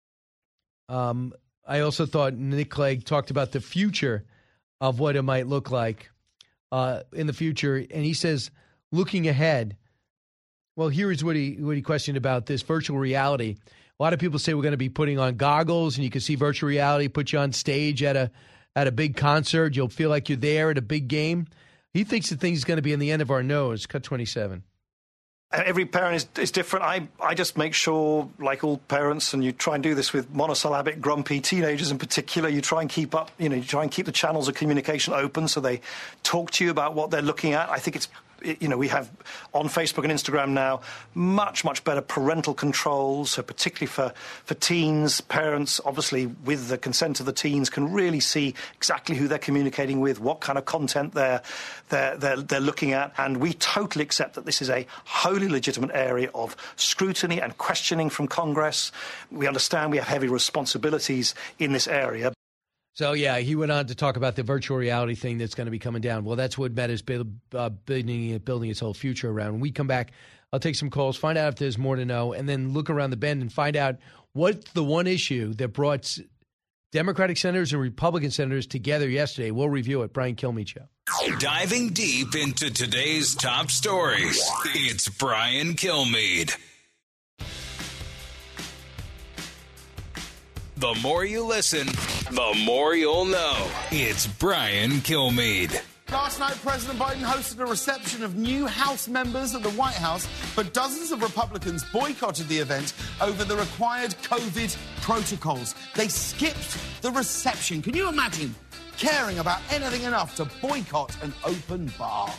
I also thought Nick Clegg talked about the future of what it might look like in the future. And he says, looking ahead, well, here is what he questioned about this virtual reality. A lot of people say we're going to be putting on goggles and you can see virtual reality, put you on stage at a big concert. You'll feel like you're there at a big game. He thinks the thing's going to be in the end of our nose. Cut 27. Every parent is different. I just make sure, like all parents, and you try and do this with monosyllabic, grumpy teenagers in particular, you try and keep up, you try and keep the channels of communication open so they talk to you about what they're looking at. I think it's, we have on Facebook and Instagram now much, much better parental controls. So particularly for teens, parents, obviously with the consent of the teens, can really see exactly who they're communicating with, what kind of content they're looking at. And we totally accept that this is a wholly legitimate area of scrutiny and questioning from Congress. We understand we have heavy responsibilities in this area. So, yeah, he went on to talk about the virtual reality thing that's going to be coming down. Well, that's what Meta's building its whole future around. When we come back, I'll take some calls, find out if there's more to know, and then look around the bend and find out what's the one issue that brought Democratic senators and Republican senators together yesterday. We'll review it. Brian Kilmeade Show. Diving deep into today's top stories, it's Brian Kilmeade. The more you listen, the more you'll know. It's Brian Kilmeade. Last night, President Biden hosted a reception of new House members at the White House, but dozens of Republicans boycotted the event over the required COVID protocols. They skipped the reception. Can you imagine caring about anything enough to boycott an open bar?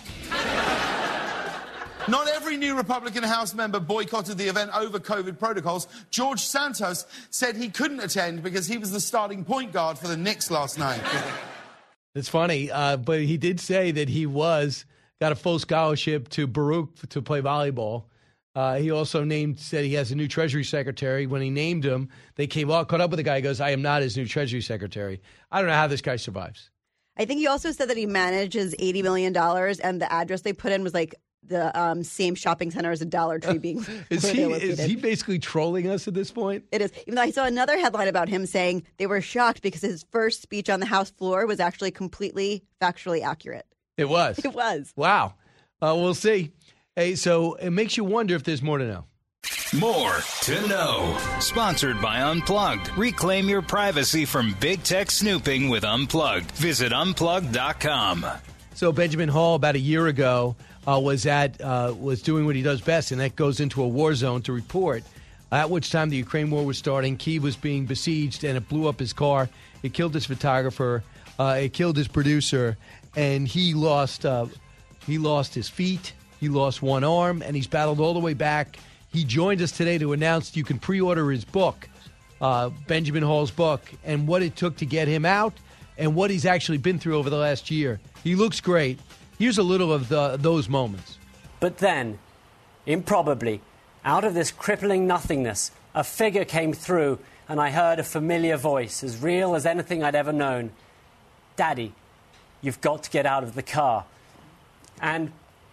Not every new Republican House member boycotted the event over COVID protocols. George Santos said he couldn't attend because he was the starting point guard for the Knicks last night. It's funny, but he did say that he got a full scholarship to Baruch to play volleyball. He also said he has a new Treasury Secretary. When he named him, they caught up with the guy. He goes, I am not his new Treasury Secretary. I don't know how this guy survives. I think he also said that he manages $80 million, and the address they put in was like the same shopping center as a Dollar Tree being Is he basically trolling us at this point? It is. Even though I saw another headline about him saying they were shocked because his first speech on the House floor was actually completely factually accurate. It was. It was. Wow. We'll see. Hey, so it makes you wonder if there's more to know. More to know. Sponsored by Unplugged. Reclaim your privacy from big tech snooping with Unplugged. Visit unplugged.com. So Benjamin Hall, about a year ago, was doing what he does best, and that goes into a war zone to report. At which time the Ukraine war was starting, Kyiv was being besieged, and it blew up his car. It killed his photographer. It killed his producer, and he lost his feet. He lost one arm, and he's battled all the way back. He joined us today to announce you can pre-order his book, Benjamin Hall's book, and what it took to get him out and what he's actually been through over the last year. He looks great. Here's a little of those moments. But then, improbably, out of this crippling nothingness, a figure came through, and I heard a familiar voice, as real as anything I'd ever known. Daddy, you've got to get out of the car. And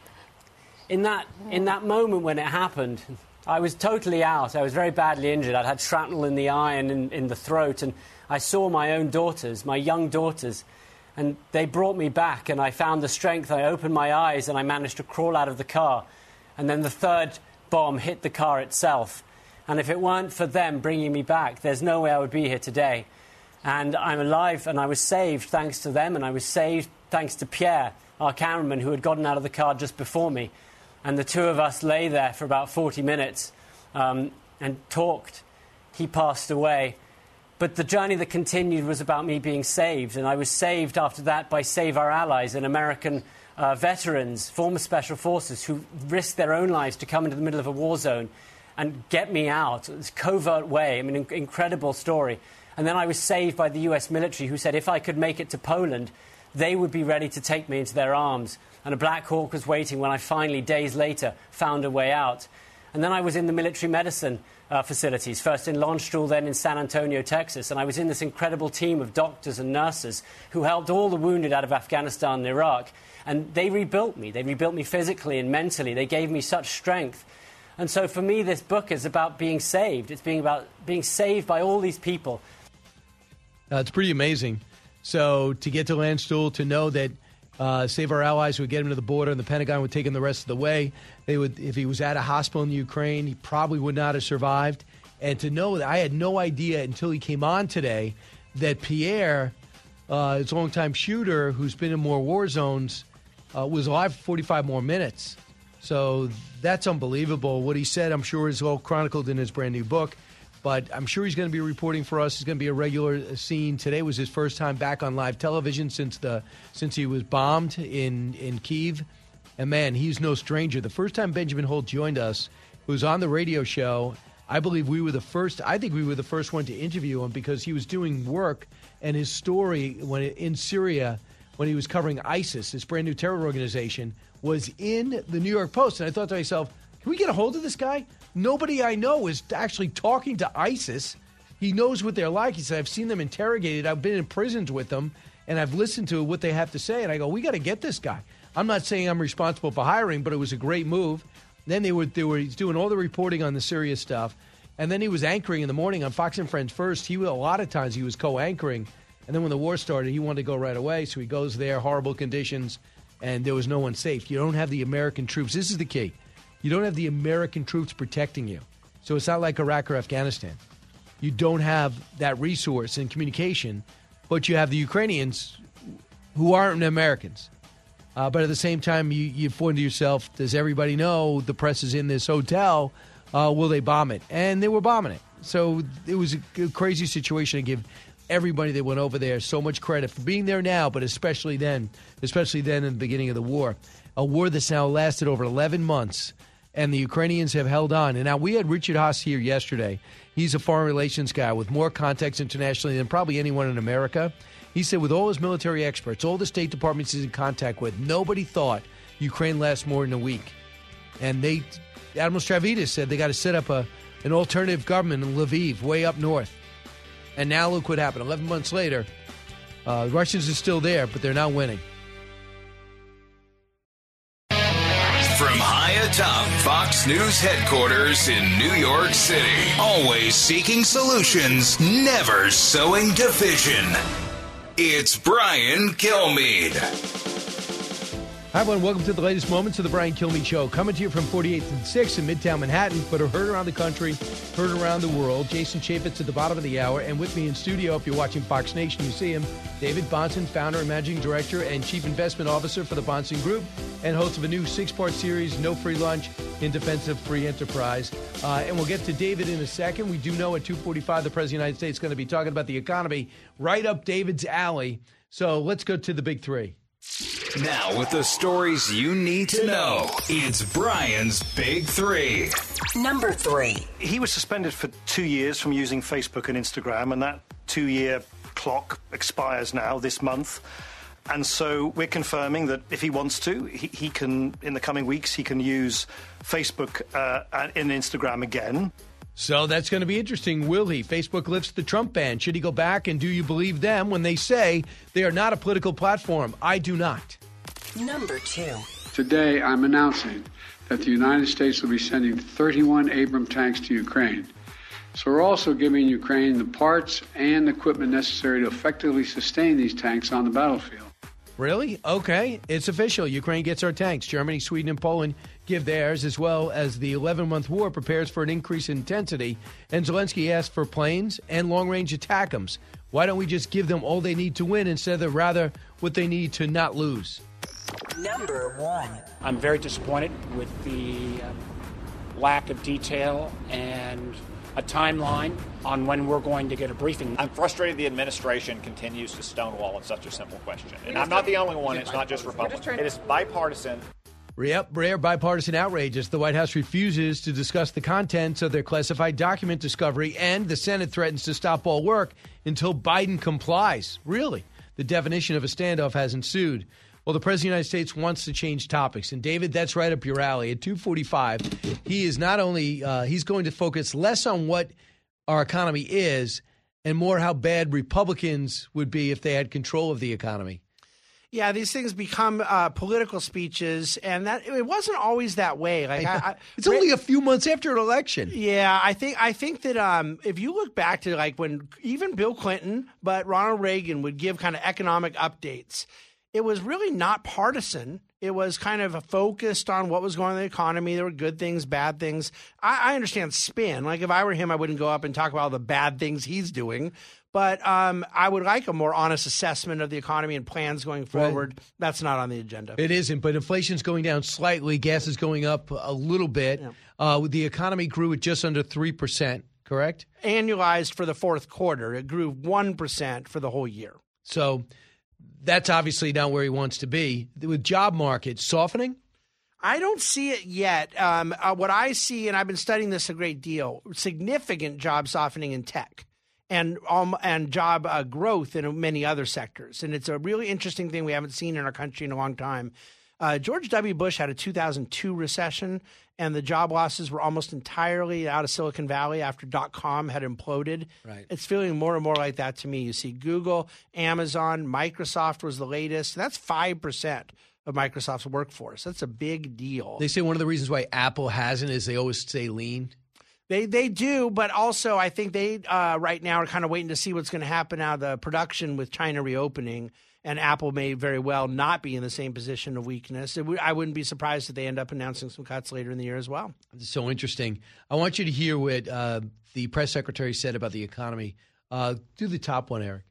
in that moment when it happened, I was totally out. I was very badly injured. I'd had shrapnel in the eye and in the throat, and I saw my own daughters, my young daughters, and they brought me back, and I found the strength. I opened my eyes, and I managed to crawl out of the car. And then the third bomb hit the car itself. And if it weren't for them bringing me back, there's no way I would be here today. And I'm alive, and I was saved thanks to them, and I was saved thanks to Pierre, our cameraman, who had gotten out of the car just before me. And the two of us lay there for about 40 minutes and talked. He passed away. But the journey that continued was about me being saved. And I was saved after that by Save Our Allies, and American veterans, former special forces, who risked their own lives to come into the middle of a war zone and get me out. This covert way. I mean, incredible story. And then I was saved by the U.S. military, who said if I could make it to Poland, they would be ready to take me into their arms. And a Black Hawk was waiting when I finally, days later, found a way out. And then I was in the military medicine facilities, first in Landstuhl, then in San Antonio, Texas. And I was in this incredible team of doctors and nurses who helped all the wounded out of Afghanistan and Iraq. And they rebuilt me. They rebuilt me physically and mentally. They gave me such strength. And so for me, this book is about being saved. It's about being saved by all these people. It's pretty amazing. So to get to Landstuhl, to know that Save Our Allies would get him to the border and the Pentagon would take him the rest of the way. They would, if he was at a hospital in the Ukraine, he probably would not have survived. And to know that I had no idea until he came on today that Pierre, his longtime shooter, who's been in more war zones, was alive for 45 more minutes. So that's unbelievable. What he said, I'm sure, is all chronicled in his brand new book. But I'm sure he's going to be reporting for us. He's going to be a regular scene. Today was his first time back on live television since he was bombed in Kyiv. And, man, he's no stranger. The first time Benjamin Hall joined us, who was on the radio show, I believe we were the first. I think we were the first one to interview him because he was doing work, and his story in Syria when he was covering ISIS, this brand new terror organization, was in the New York Post. And I thought to myself, can we get a hold of this guy? Nobody I know is actually talking to ISIS. He knows what they're like. He said, I've seen them interrogated. I've been in prisons with them, and I've listened to what they have to say. And I go, we got to get this guy. I'm not saying I'm responsible for hiring, but it was a great move. Then he's doing all the reporting on the Syria stuff. And then he was anchoring in the morning on Fox and Friends first. A lot of times he was co-anchoring. And then when the war started, he wanted to go right away. So he goes there, horrible conditions, and there was no one safe. You don't have the American troops. This is the key. You don't have the American troops protecting you. So it's not like Iraq or Afghanistan. You don't have that resource and communication, but you have the Ukrainians who aren't Americans. But at the same time, you wonder to yourself, does everybody know the press is in this hotel? Will they bomb it? And they were bombing it. So it was a crazy situation. I give everybody that went over there so much credit for being there now, but especially then in the beginning of the war. A war that's now lasted over 11 months. And the Ukrainians have held on. And now we had Richard Haas here yesterday. He's a foreign relations guy with more contacts internationally than probably anyone in America. He said with all his military experts, all the State Departments he's in contact with, nobody thought Ukraine lasts more than a week. And Admiral Stavridis said they got to set up an alternative government in Lviv, way up north. And now look what happened. 11 months later, the Russians are still there, but they're not winning. From high atop Fox News headquarters in New York City, always seeking solutions, never sowing division. It's Brian Kilmeade. Hi, everyone. Welcome to the latest moments of the Brian Kilmeade Show. Coming to you from 48th and 6th in Midtown Manhattan, but are heard around the country, heard around the world. Jason Chaffetz at the bottom of the hour. And with me in studio, if you're watching Fox Nation, you see him, David Bahnsen, founder and managing director and chief investment officer for the Bahnsen Group, and host of a new 6-part series, No Free Lunch, in defense of free enterprise. And we'll get to David in a second. We do know at 2:45 the President of the United States is going to be talking about the economy, right up David's alley. So let's go to the big three. Now, with the stories you need to know, it's Brian's Big Three. Number 3. He was suspended for 2 years from using Facebook and Instagram, and that 2-year clock expires now this month. And so we're confirming that if he wants to, he can, in the coming weeks, he can use Facebook and Instagram again. So that's going to be interesting. Will he? Facebook lifts the Trump ban. Should he go back, and do you believe them when they say they are not a political platform? I do not. Number 2. Today, I'm announcing that the United States will be sending 31 Abrams tanks to Ukraine. So we're also giving Ukraine the parts and equipment necessary to effectively sustain these tanks on the battlefield. Really? Okay. It's official. Ukraine gets our tanks. Germany, Sweden, and Poland give theirs, as well as the 11-month war prepares for an increase in intensity. And Zelensky asked for planes and long-range ATACMS. Why don't we just give them all they need to win instead of rather what they need to not lose? Number 1. I'm very disappointed with the lack of detail and a timeline on when we're going to get a briefing. I'm frustrated the administration continues to stonewall on such a simple question. And I'm not the only one. It's not just Republicans. It is bipartisan. Yep, rare bipartisan outrage as the White House refuses to discuss the contents of their classified document discovery, and the Senate threatens to stop all work until Biden complies. Really? The definition of a standoff has ensued. Well, the President of the United States wants to change topics. And, David, that's right up your alley. At 2:45, he is not only he's going to focus less on what our economy is and more how bad Republicans would be if they had control of the economy. Yeah, these things become political speeches, and that it wasn't always that way. Like it's only a few months after an election. Yeah, I think that if you look back to like when even Bill Clinton, but Ronald Reagan would give kind of economic updates, it was really not partisan. It was kind of focused on what was going on in the economy. There were good things, bad things. I understand spin. Like if I were him, I wouldn't go up and talk about all the bad things he's doing. But I would like a more honest assessment of the economy and plans going forward. Right. That's not on the agenda. It isn't, but inflation's going down slightly. Gas is going up a little bit. Yeah. The economy grew at just under 3%, correct? Annualized for the fourth quarter. It grew 1% for the whole year. So that's obviously not where he wants to be. With job market softening? I don't see it yet. What I see, and I've been studying this a great deal, significant job softening in tech. And job growth in many other sectors. And it's a really interesting thing we haven't seen in our country in a long time. George W. Bush had a 2002 recession, and the job losses were almost entirely out of Silicon Valley after .com had imploded. Right. It's feeling more and more like that to me. You see Google, Amazon, Microsoft was the latest. That's 5% of Microsoft's workforce. That's a big deal. They say one of the reasons why Apple hasn't is they always stay lean. They do, but also I think they right now are kind of waiting to see what's going to happen out of the production with China reopening, and Apple may very well not be in the same position of weakness. I wouldn't be surprised if they end up announcing some cuts later in the year as well. It's so interesting. I want you to hear what the press secretary said about the economy. Do the top one, Eric.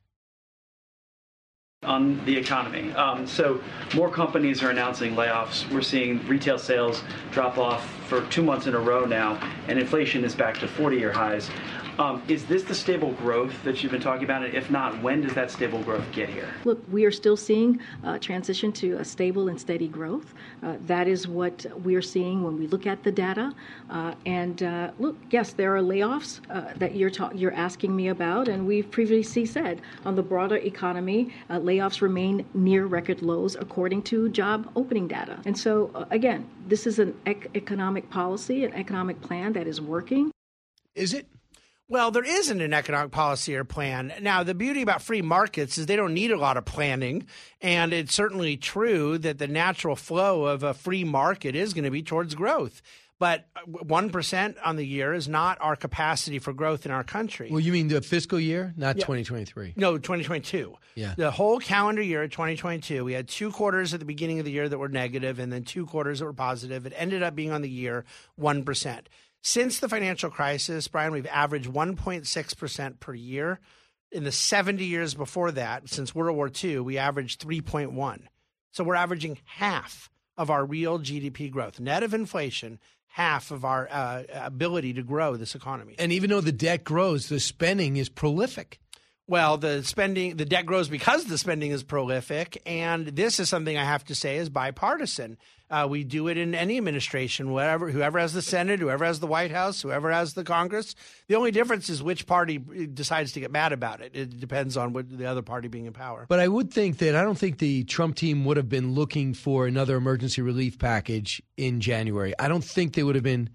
On the economy. So more companies are announcing layoffs. We're seeing retail sales drop off for 2 months in a row now, and inflation is back to 40-year highs. Is this the stable growth that you've been talking about? And if not, when does that stable growth get here? Look, we are still seeing transition to a stable and steady growth. That is what we're seeing when we look at the data. Look, yes, there are layoffs that you're asking me about, and we've previously said on the broader economy, layoffs remain near record lows according to job opening data. And so, again, this is an economic policy, an economic plan that is working. Is it? Well, there isn't an economic policy or plan. Now, the beauty about free markets is they don't need a lot of planning. And it's certainly true that the natural flow of a free market is going to be towards growth. But 1% on the year is not our capacity for growth in our country. Well, you mean the fiscal year, not 2023? No, 2022. Yeah. The whole calendar year, 2022, we had 2 quarters at the beginning of the year that were negative and then 2 quarters that were positive. It ended up being on the year 1%. Since the financial crisis, Brian, we've averaged 1.6% per year. In the 70 years before that, since World War II, we averaged 3.1. So we're averaging half of our real GDP growth, net of inflation, half of our ability to grow this economy. And even though the debt grows, the spending is prolific. Well, the debt grows because the spending is prolific, and this is something I have to say is bipartisan. We do it in any administration, whoever has the Senate, whoever has the White House, whoever has the Congress. The only difference is which party decides to get mad about it. It depends on what the other party being in power. But I would think that I don't think the Trump team would have been looking for another emergency relief package in January. I don't think they would have been.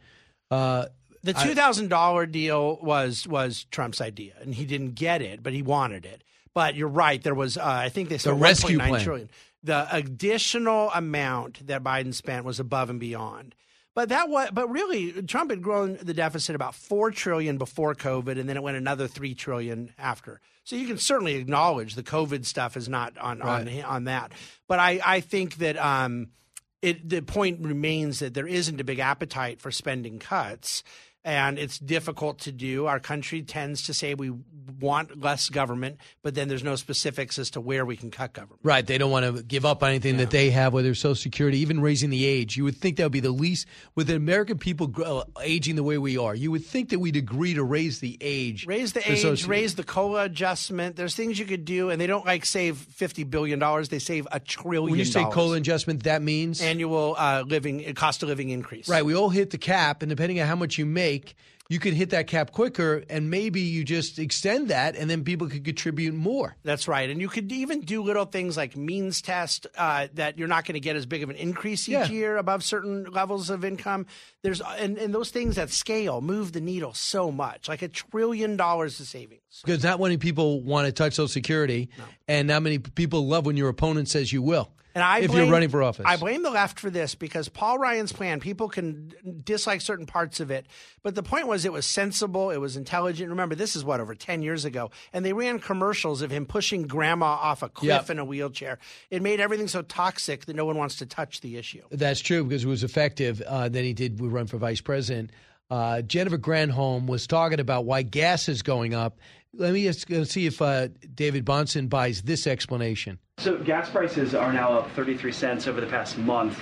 The $2,000 deal was Trump's idea, and he didn't get it, but he wanted it. But you're right. There was, I think they said $1.9 trillion. The additional amount that Biden spent was above and beyond. But really, Trump had grown the deficit about $4 trillion before COVID, and then it went another $3 trillion after. So you can certainly acknowledge the COVID stuff is not on that. But I think that the point remains that there isn't a big appetite for spending cuts. And it's difficult to do. Our country tends to say we want less government, but then there's no specifics as to where we can cut government. Right. They don't want to give up on anything that they have, whether it's Social Security, even raising the age. You would think that would be the least, with the American people aging the way we are, you would think that we'd agree to raise the age. Raise the age, raise the COLA adjustment. There's things you could do, and they don't save $50 billion. They save $1 trillion. When you say COLA adjustment, that means? Annual cost of living increase. Right. We all hit the cap, and depending on how much you make, you could hit that cap quicker, and maybe you just extend that, and then people could contribute more. That's right. And you could even do little things like means test that you're not going to get as big of an increase each year above certain levels of income. And those things at scale move the needle so much, like $1 trillion of savings. Because not many people want to touch Social Security, and not many people love when your opponent says you will. And you're running for office. I blame the left for this because Paul Ryan's plan, people can dislike certain parts of it, but the point was it was sensible, it was intelligent. Remember, this is over 10 years ago, and they ran commercials of him pushing grandma off a cliff in a wheelchair. It made everything so toxic that no one wants to touch the issue. That's true because it was effective. Then he did run for vice president. Jennifer Granholm was talking about why gas is going up. Let me just see if David Bahnsen buys this explanation. So gas prices are now up 33 cents over the past month.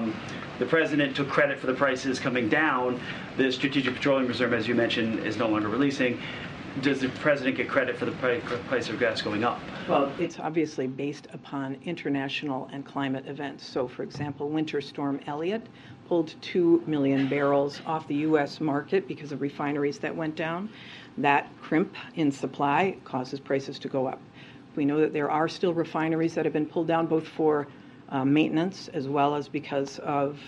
The president took credit for the prices coming down. The Strategic Petroleum Reserve, as you mentioned, is no longer releasing. Does the president get credit for the price of gas going up? Well, it's obviously based upon international and climate events. So, for example, Winter Storm Elliott pulled 2 million barrels off the U.S. market because of refineries that went down. That crimp in supply causes prices to go up. We know that there are still refineries that have been pulled down, both for maintenance as well as because of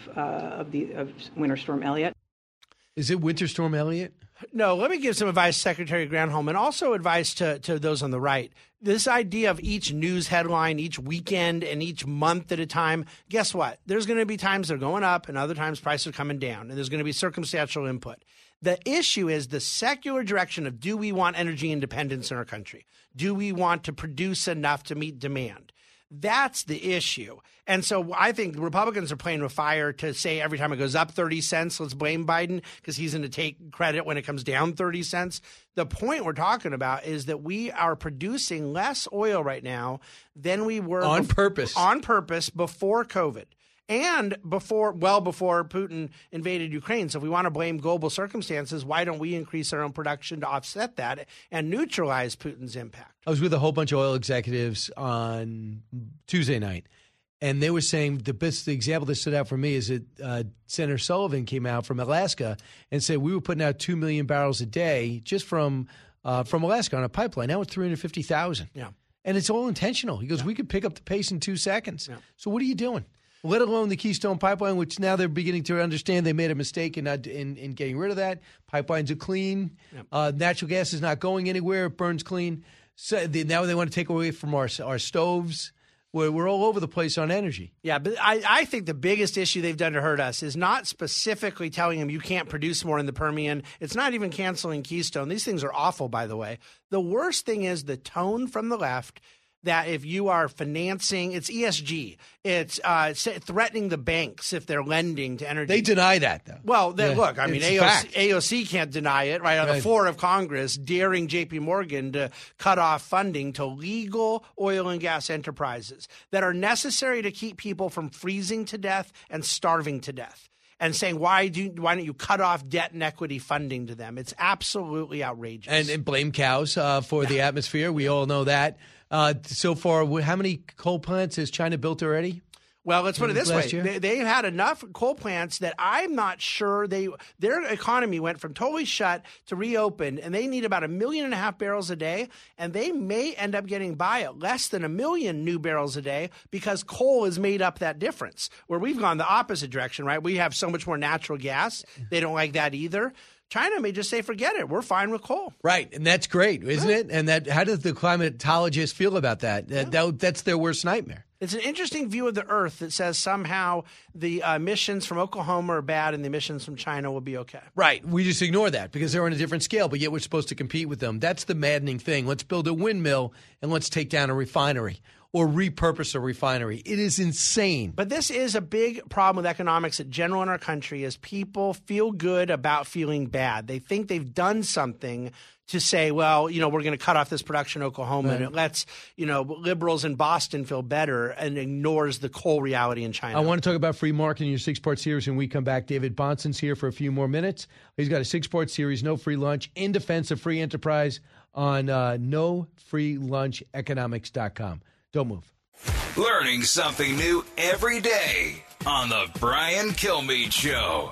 Winter Storm Elliott. Is it Winter Storm Elliott? No, let me give some advice to Secretary Granholm and also advice to those on the right. This idea of each news headline, each weekend, and each month at a time, guess what? There's going to be times they're going up and other times prices are coming down, and there's going to be circumstantial input. The issue is the secular direction of do we want energy independence in our country? Do we want to produce enough to meet demand? That's the issue. And so I think Republicans are playing with fire to say every time it goes up 30 cents, let's blame Biden because he's going to take credit when it comes down 30 cents. The point we're talking about is that we are producing less oil right now than we were on purpose before COVID. And before Putin invaded Ukraine. So if we want to blame global circumstances, why don't we increase our own production to offset that and neutralize Putin's impact? I was with a whole bunch of oil executives on Tuesday night, and they were saying the example that stood out for me is that Senator Sullivan came out from Alaska and said we were putting out 2 million barrels a day just from Alaska on a pipeline. Now it's 350,000. Yeah. And it's all intentional. He goes, we could pick up the pace in 2 seconds. Yeah. So what are you doing? let alone the Keystone Pipeline, which now they're beginning to understand they made a mistake in getting rid of that. Pipelines are clean. Yep. Natural gas is not going anywhere. It burns clean. So now they want to take away from our stoves. We're all over the place on energy. Yeah, but I think the biggest issue they've done to hurt us is not specifically telling them you can't produce more in the Permian. It's not even canceling Keystone. These things are awful, by the way. The worst thing is the tone from the left that if you are financing, it's ESG. It's threatening the banks if they're lending to energy. They deny that, though. Well, look, I mean, AOC can't deny it, right? On the floor of Congress, daring J.P. Morgan to cut off funding to legal oil and gas enterprises that are necessary to keep people from freezing to death and starving to death. And saying, why don't you cut off debt and equity funding to them? It's absolutely outrageous. And blame cows for the atmosphere. We all know that. So far, how many coal plants has China built already? Well, let's put it this way. They've had enough coal plants that I'm not sure their economy went from totally shut to reopened, and they need about 1.5 million barrels a day, and they may end up getting by at less than 1 million new barrels a day because coal has made up that difference, where we've gone the opposite direction, right? We have so much more natural gas. They don't like that either. China may just say, forget it. We're fine with coal. Right. And that's great, isn't it? And how does the climatologists feel about that? That's their worst nightmare. It's an interesting view of the Earth that says somehow the emissions from Oklahoma are bad and the emissions from China will be okay. Right. We just ignore that because they're on a different scale, but yet we're supposed to compete with them. That's the maddening thing. Let's build a windmill and let's take down a refinery or repurpose a refinery. It is insane. But this is a big problem with economics in general in our country is people feel good about feeling bad. They think they've done something to say, well, we're going to cut off this production in Oklahoma and it lets, liberals in Boston feel better and ignores the coal reality in China. I want to talk about free market in your 6-part series when we come back. David Bonson's here for a few more minutes. He's got a 6-part series, No Free Lunch, in defense of free enterprise on nofreeluncheconomics.com. Don't move. Learning something new every day on the Brian Kilmeade Show.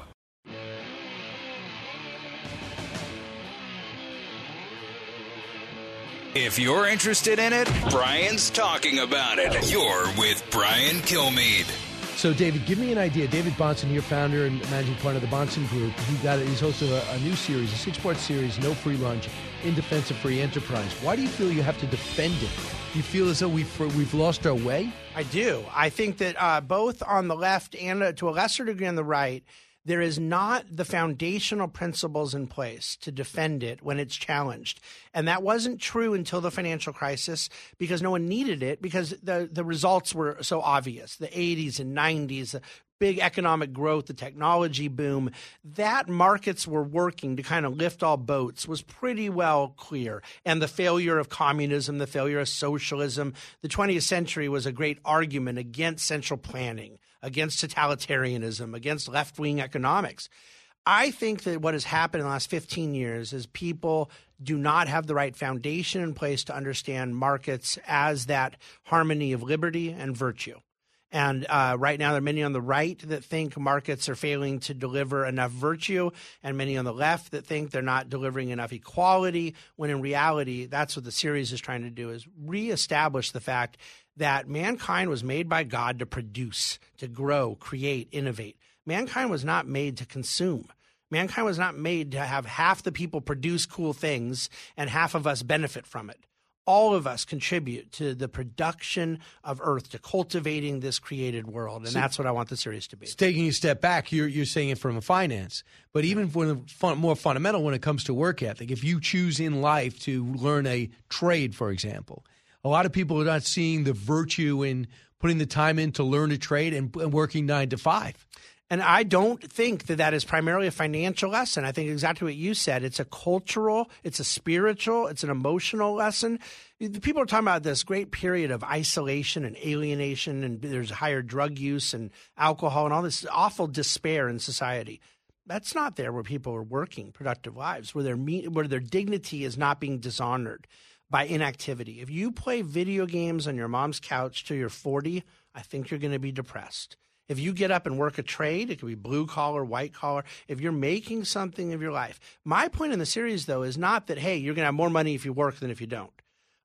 If you're interested in it, Brian's talking about it. You're with Brian Kilmeade. So, David, give me an idea. David Bonson, your founder and managing partner of the Bonson Group, he's hosting a new series, a 6-part series, No Free Lunch, in defense of free enterprise. Why do you feel you have to defend it? Do you feel as though we've lost our way? I do. I think that both on the left and to a lesser degree on the right, there is not the foundational principles in place to defend it when it's challenged. And that wasn't true until the financial crisis because no one needed it because the results were so obvious. The 80s and 90s, the big economic growth, the technology boom, that markets were working to kind of lift all boats was pretty well clear. And the failure of communism, the failure of socialism, the 20th century was a great argument against central planning, against totalitarianism, against left-wing economics. I think that what has happened in the last 15 years is people do not have the right foundation in place to understand markets as that harmony of liberty and virtue. And right now, there are many on the right that think markets are failing to deliver enough virtue, and many on the left that think they're not delivering enough equality, when in reality, that's what the series is trying to do, is reestablish the fact that mankind was made by God to produce, to grow, create, innovate. Mankind was not made to consume. Mankind was not made to have half the people produce cool things and half of us benefit from it. All of us contribute to the production of Earth, to cultivating this created world, and that's what I want the series to be. Taking a step back, you're saying it from a finance, but even for more fundamental when it comes to work ethic, if you choose in life to learn a trade, for example, a lot of people are not seeing the virtue in putting the time in to learn a trade and working 9 to 5. And I don't think that is primarily a financial lesson. I think exactly what you said. It's a cultural, it's a spiritual, it's an emotional lesson. People are talking about this great period of isolation and alienation, and there's higher drug use and alcohol and all this awful despair in society. That's not there where people are working productive lives, where their dignity is not being dishonored by inactivity. If you play video games on your mom's couch till you're 40, I think you're going to be depressed. If you get up and work a trade, it could be blue collar, white collar, if you're making something of your life. My point in the series, though, is not that, hey, you're going to have more money if you work than if you don't.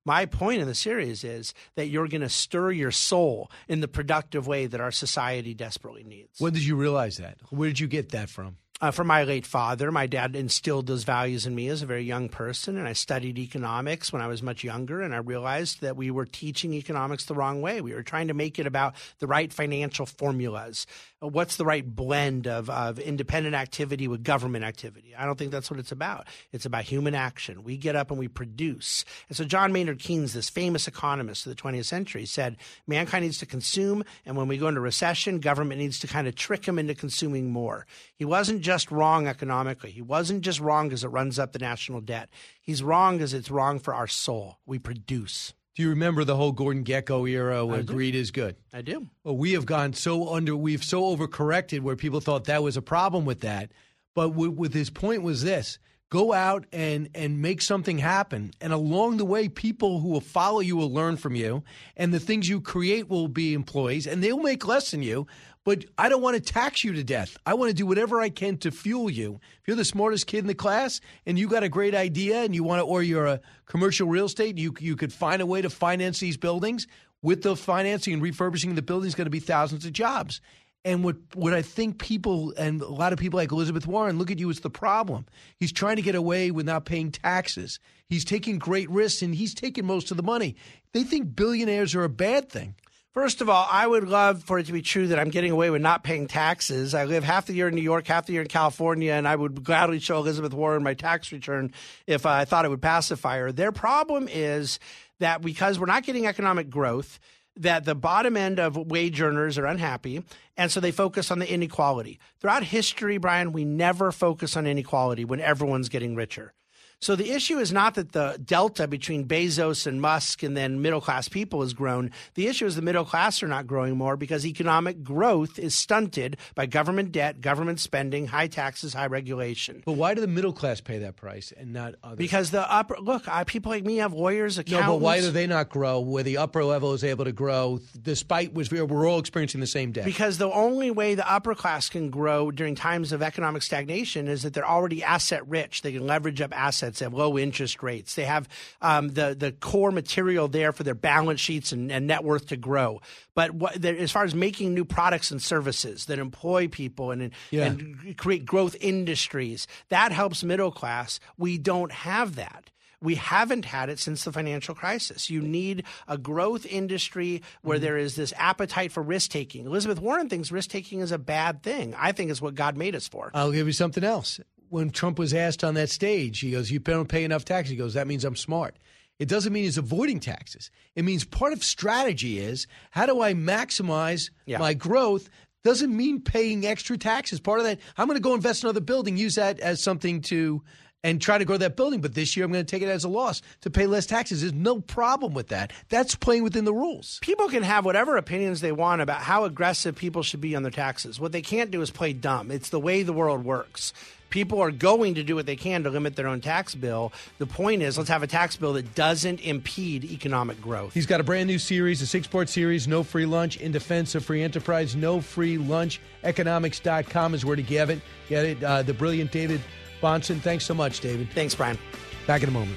My point in the series is that you're going to stir your soul in the productive way that our society desperately needs. When did you realize that? Where did you get that from? From my late father. My dad instilled those values in me as a very young person, and I studied economics when I was much younger, and I realized that we were teaching economics the wrong way. We were trying to make it about the right financial formulas. What's the right blend of independent activity with government activity? I don't think that's what it's about. It's about human action. We get up and we produce. And so John Maynard Keynes, this famous economist of the 20th century, said mankind needs to consume, and when we go into recession, government needs to kind of trick them into consuming more. He wasn't just wrong economically. He wasn't just wrong because it runs up the national debt. He's wrong because it's wrong for our soul. We produce. Do you remember the whole Gordon Gekko era where greed is good? I do. Well, we've so overcorrected where people thought that was a problem with that. But with his point was this: go out and make something happen. And along the way, people who will follow you will learn from you. And the things you create will be employees, and they'll make less than you. But I don't want to tax you to death. I want to do whatever I can to fuel you. If you're the smartest kid in the class and you got a great idea and you want to, or you're a commercial real estate, you could find a way to finance these buildings. With the financing and refurbishing the buildings, going to be thousands of jobs. And what I think people, and a lot of people like Elizabeth Warren, look at you as the problem. He's trying to get away with not paying taxes. He's taking great risks, and he's taking most of the money. They think billionaires are a bad thing. First of all, I would love for it to be true that I'm getting away with not paying taxes. I live half the year in New York, half the year in California, and I would gladly show Elizabeth Warren my tax return if I thought it would pacify her. Their problem is that because we're not getting economic growth, that the bottom end of wage earners are unhappy, and so they focus on the inequality. Throughout history, Brian, we never focus on inequality when everyone's getting richer. So the issue is not that the delta between Bezos and Musk and then middle-class people has grown. The issue is the middle class are not growing more because economic growth is stunted by government debt, government spending, high taxes, high regulation. But why do the middle class pay that price and not others? Because the upper – look, people like me have lawyers, accountants. No, but why do they not grow where the upper level is able to grow despite – we're all experiencing the same debt? Because the only way the upper class can grow during times of economic stagnation is that they're already asset rich. They can leverage up assets. They have low interest rates. They have the core material there for their balance sheets and net worth to grow. But as far as making new products and services that employ people and create growth industries, that helps middle class. We don't have that. We haven't had it since the financial crisis. You need a growth industry where there is this appetite for risk-taking. Elizabeth Warren thinks risk-taking is a bad thing. I think it's what God made us for. I'll give you something else. When Trump was asked on that stage, he goes, you don't pay enough taxes. He goes, that means I'm smart. It doesn't mean he's avoiding taxes. It means part of strategy is how do I maximize my growth? Doesn't mean paying extra taxes. Part of that, I'm going to go invest in another building, use that as something to and try to grow that building. But this year I'm going to take it as a loss to pay less taxes. There's no problem with that. That's playing within the rules. People can have whatever opinions they want about how aggressive people should be on their taxes. What they can't do is play dumb. It's the way the world works. People are going to do what they can to limit their own tax bill. The point is, let's have a tax bill that doesn't impede economic growth. He's got a brand new series, a 6-part series, No Free Lunch, in defense of free enterprise. No Free Lunch. Economics.com is where to get it. The brilliant David Bahnsen. Thanks so much, David. Thanks, Brian. Back in a moment.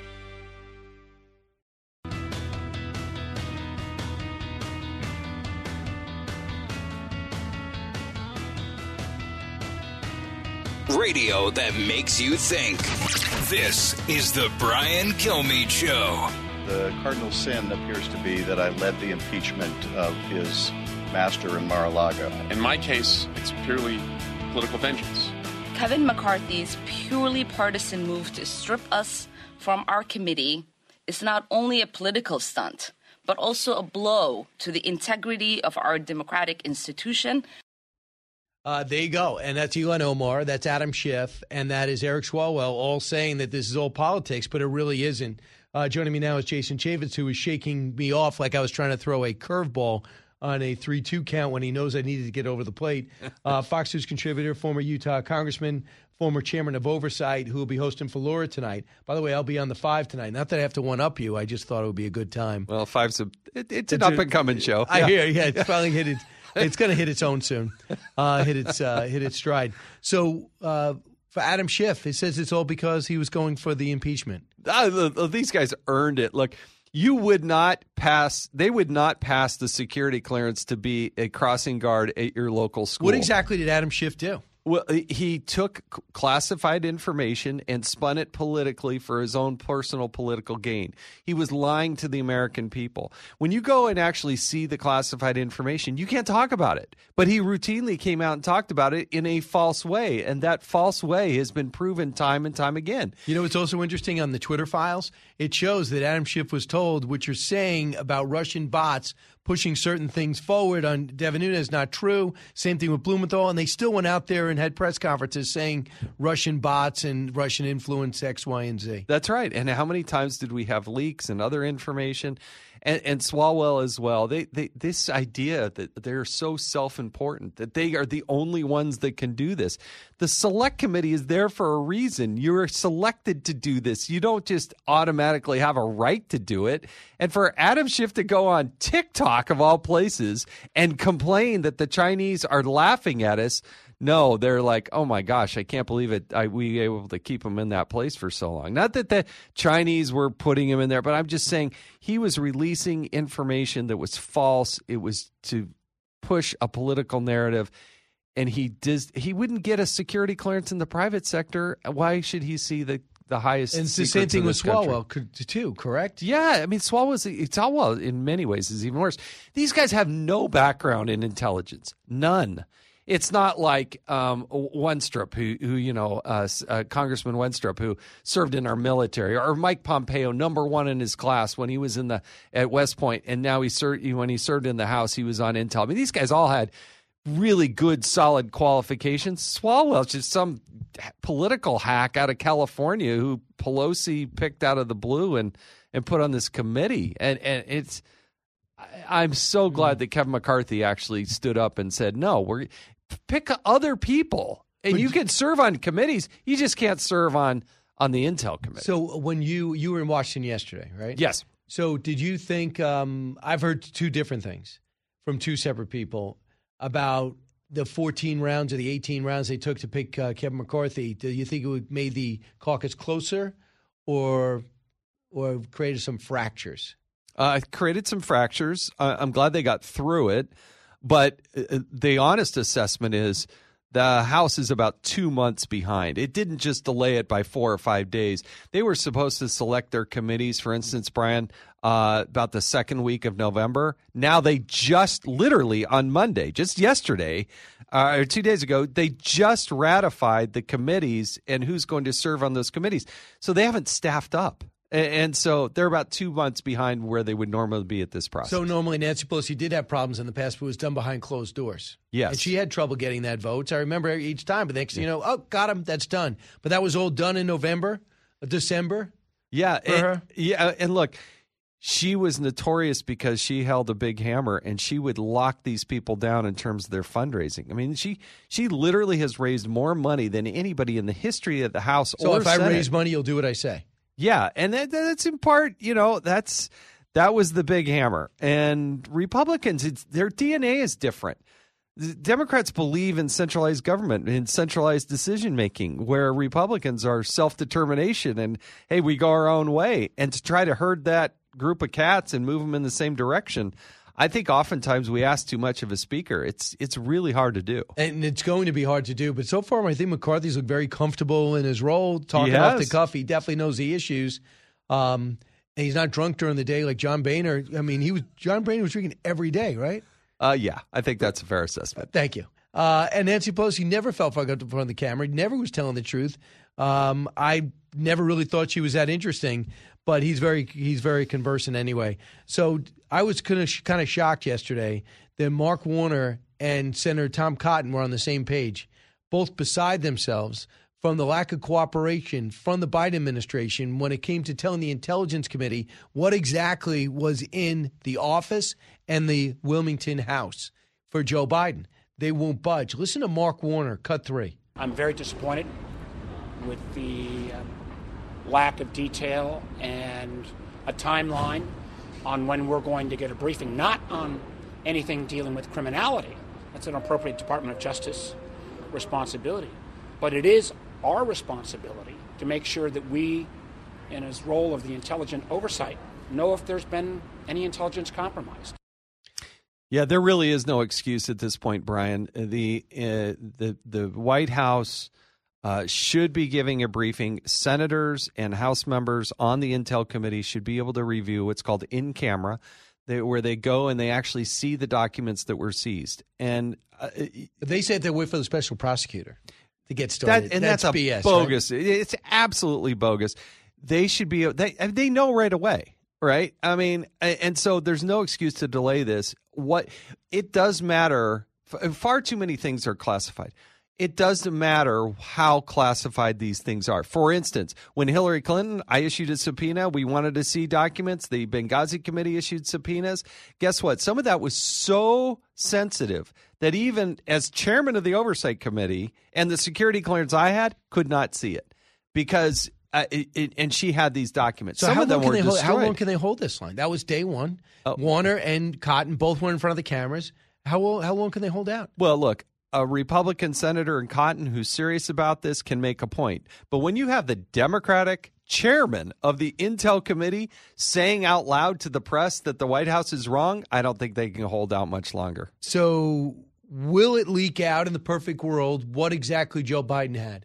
Radio that makes you think. This is the Brian Kilmeade Show. The cardinal sin appears to be that I led the impeachment of his master in Mar-a-Lago. In my case, it's purely political vengeance. Kevin McCarthy's purely partisan move to strip us from our committee is not only a political stunt, but also a blow to the integrity of our democratic institution. There you go. And that's Ilhan Omar, that's Adam Schiff, and that is Eric Swalwell, all saying that this is all politics, but it really isn't. Joining me now is Jason Chaffetz, who is shaking me off like I was trying to throw a curveball on a 3-2 count when he knows I needed to get over the plate. Fox News contributor, former Utah congressman, former chairman of Oversight, who will be hosting for Laura tonight. By the way, I'll be on the 5 tonight. Not that I have to one-up you. I just thought it would be a good time. Well, 5's it's an up-and-coming show. I hear, it's finally hit it's going to hit its own soon, hit its stride. So for Adam Schiff. It says it's all because he was going for the impeachment. These guys earned it. Look, they would not pass the security clearance to be a crossing guard at your local school. What exactly did Adam Schiff do? Well, he took classified information and spun it politically for his own personal political gain. He was lying to the American people. When you go and actually see the classified information, you can't talk about it. But he routinely came out and talked about it in a false way, and that false way has been proven time and time again. You know, it's also interesting on the Twitter files. It shows that Adam Schiff was told what you're saying about Russian bots pushing certain things forward on Devin Nunes not true. Same thing with Blumenthal, and they still went out there and had press conferences saying Russian bots and Russian influence X, Y, and Z. That's right. And how many times did we have leaks and other information? And Swalwell as well. This idea that they're so self-important, that they are the only ones that can do this. The select committee is there for a reason. You're selected to do this. You don't just automatically have a right to do it. And for Adam Schiff to go on TikTok, of all places, and complain that the Chinese are laughing at us, no, they're like, oh my gosh, I can't believe it. We were able to keep him in that place for so long. Not that the Chinese were putting him in there, but I'm just saying he was releasing information that was false. It was to push a political narrative, and he wouldn't get a security clearance in the private sector. Why should he see the highest? And it's the same thing with Swalwell too, correct? Yeah, I mean Swalwell in many ways is even worse. These guys have no background in intelligence, none. It's not like Wenstrup, who Congressman Wenstrup, who served in our military, or Mike Pompeo, number one in his class when he was at West Point, and now when he served in the House, he was on Intel. I mean, these guys all had really good, solid qualifications. Swalwell's just some political hack out of California who Pelosi picked out of the blue and put on this committee, and it's. I'm so glad that Kevin McCarthy actually stood up and said, no, pick other people. And you can serve on committees. You just can't serve on the Intel committee. So when you were in Washington yesterday, right? Yes. So did you think I've heard two different things from two separate people about the 14 rounds or the 18 rounds they took to pick Kevin McCarthy. Do you think it would made the caucus closer or created some fractures? It created some fractures. I'm glad they got through it. But the honest assessment is the House is about 2 months behind. It didn't just delay it by 4 or 5 days. They were supposed to select their committees, for instance, Brian, about the second week of November. Now they just literally on Monday, just yesterday, or 2 days ago, they just ratified the committees and who's going to serve on those committees. So they haven't staffed up. And so they're about 2 months behind where they would normally be at this process. So normally Nancy Pelosi did have problems in the past, but it was done behind closed doors. Yes. And she had trouble getting that vote. I remember each time, but next thing you know, oh, got him, that's done. But that was all done in November, December. Yeah. For her. Yeah. And look, she was notorious because she held a big hammer and she would lock these people down in terms of their fundraising. I mean, she literally has raised more money than anybody in the history of the House or Senate. So if I raise money, you'll do what I say. Yeah, and that's in part, that was the big hammer. And Republicans, their DNA is different. The Democrats believe in centralized government, in centralized decision-making, where Republicans are self-determination and, hey, we go our own way. And to try to herd that group of cats and move them in the same direction, I think oftentimes we ask too much of a speaker. It's really hard to do. And it's going to be hard to do. But so far, I think McCarthy's looked very comfortable in his role, talking off the cuff. He definitely knows the issues. And he's not drunk during the day like John Boehner. I mean, John Boehner was drinking every day, right? Yeah, I think that's a fair assessment. Thank you. And Nancy Pelosi never felt like up in front of the camera, never was telling the truth. I never really thought she was that interesting. But he's very conversant anyway. So I was kind of shocked yesterday that Mark Warner and Senator Tom Cotton were on the same page, both beside themselves from the lack of cooperation from the Biden administration when it came to telling the Intelligence Committee what exactly was in the office and the Wilmington House for Joe Biden. They won't budge. Listen to Mark Warner, cut 3. I'm very disappointed with the lack of detail and a timeline on when we're going to get a briefing, not on anything dealing with criminality. That's an appropriate Department of Justice responsibility. But it is our responsibility to make sure that we, in his role of the intelligent oversight, know if there's been any intelligence compromised. Yeah, there really is no excuse at this point, Brian. The White House should be giving a briefing. Senators and House members on the Intel Committee should be able to review what's called in camera, where they go and they actually see the documents that were seized. And they said they wait for the special prosecutor to get started. That's BS, bogus. Right? It's absolutely bogus. They should be. They know right away. Right. I mean, and so there's no excuse to delay this. What it does matter. Far too many things are classified. It doesn't matter how classified these things are. For instance, when Hillary Clinton, I issued a subpoena. We wanted to see documents. The Benghazi committee issued subpoenas. Guess what? Some of that was so sensitive that even as chairman of the oversight committee and the security clearance I had could not see it because and she had these documents. So Some of them were destroyed. How long can they hold this line? That was day one. Warner and Cotton both were in front of the cameras. How long can they hold out? Well, look, a Republican senator in Cotton who's serious about this can make a point. But when you have the Democratic chairman of the Intel Committee saying out loud to the press that the White House is wrong, I don't think they can hold out much longer. So will it leak out in the perfect world what exactly Joe Biden had?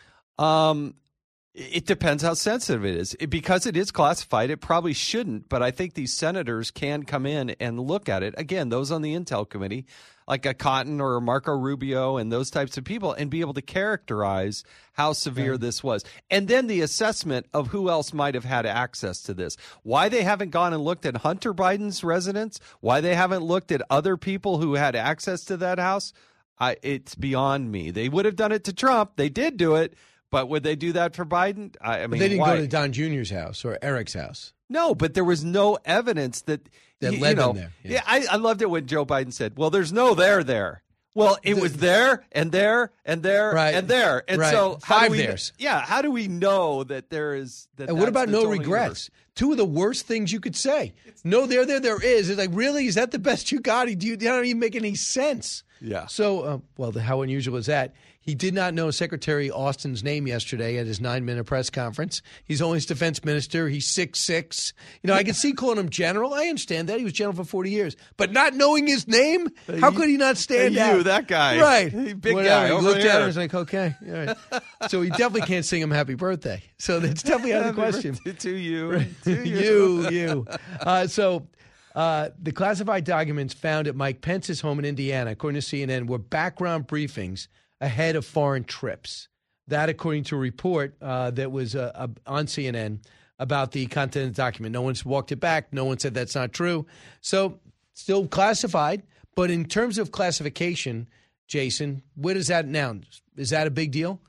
It depends how sensitive it is. Because it is classified, it probably shouldn't, but I think these senators can come in and look at it. Again, those on the Intel Committee, like a Cotton or a Marco Rubio and those types of people, and be able to characterize how severe this was. And then the assessment of who else might have had access to this. Why they haven't gone and looked at Hunter Biden's residence, why they haven't looked at other people who had access to that house, it's beyond me. They would have done it to Trump. They did do it. But would they do that for Biden? I mean, but they didn't why? go to Don Jr.'s house or Eric's house. No, but there was no evidence that led them there. Yeah, I loved it when Joe Biden said, "Well, there's no there." Well, it was there and there and there and there, and so five theirs. Yeah, how do we know that there is? And what about no regrets? Two of the worst things you could say. No, there is. It's like, really? Is that the best you got? You don't even make any sense. Yeah. So, how unusual is that? He did not know Secretary Austin's name yesterday at his 9-minute press conference. He's only his defense minister. He's 6'6". I could see calling him general. I understand that. He was general for 40 years. But not knowing his name? How could he not stand out? You, that guy. Right. Big guy He over looked here. at him and was like, okay. All right. So he definitely can't sing him happy birthday. So that's definitely out of the question. To you. You. The classified documents found at Mike Pence's home in Indiana, according to CNN, were background briefings ahead of foreign trips. That, according to a report that was on CNN about the content of the document. No one's walked it back. No one said that's not true. So, still classified. But in terms of classification, Jason, where does that now? Is that a big deal?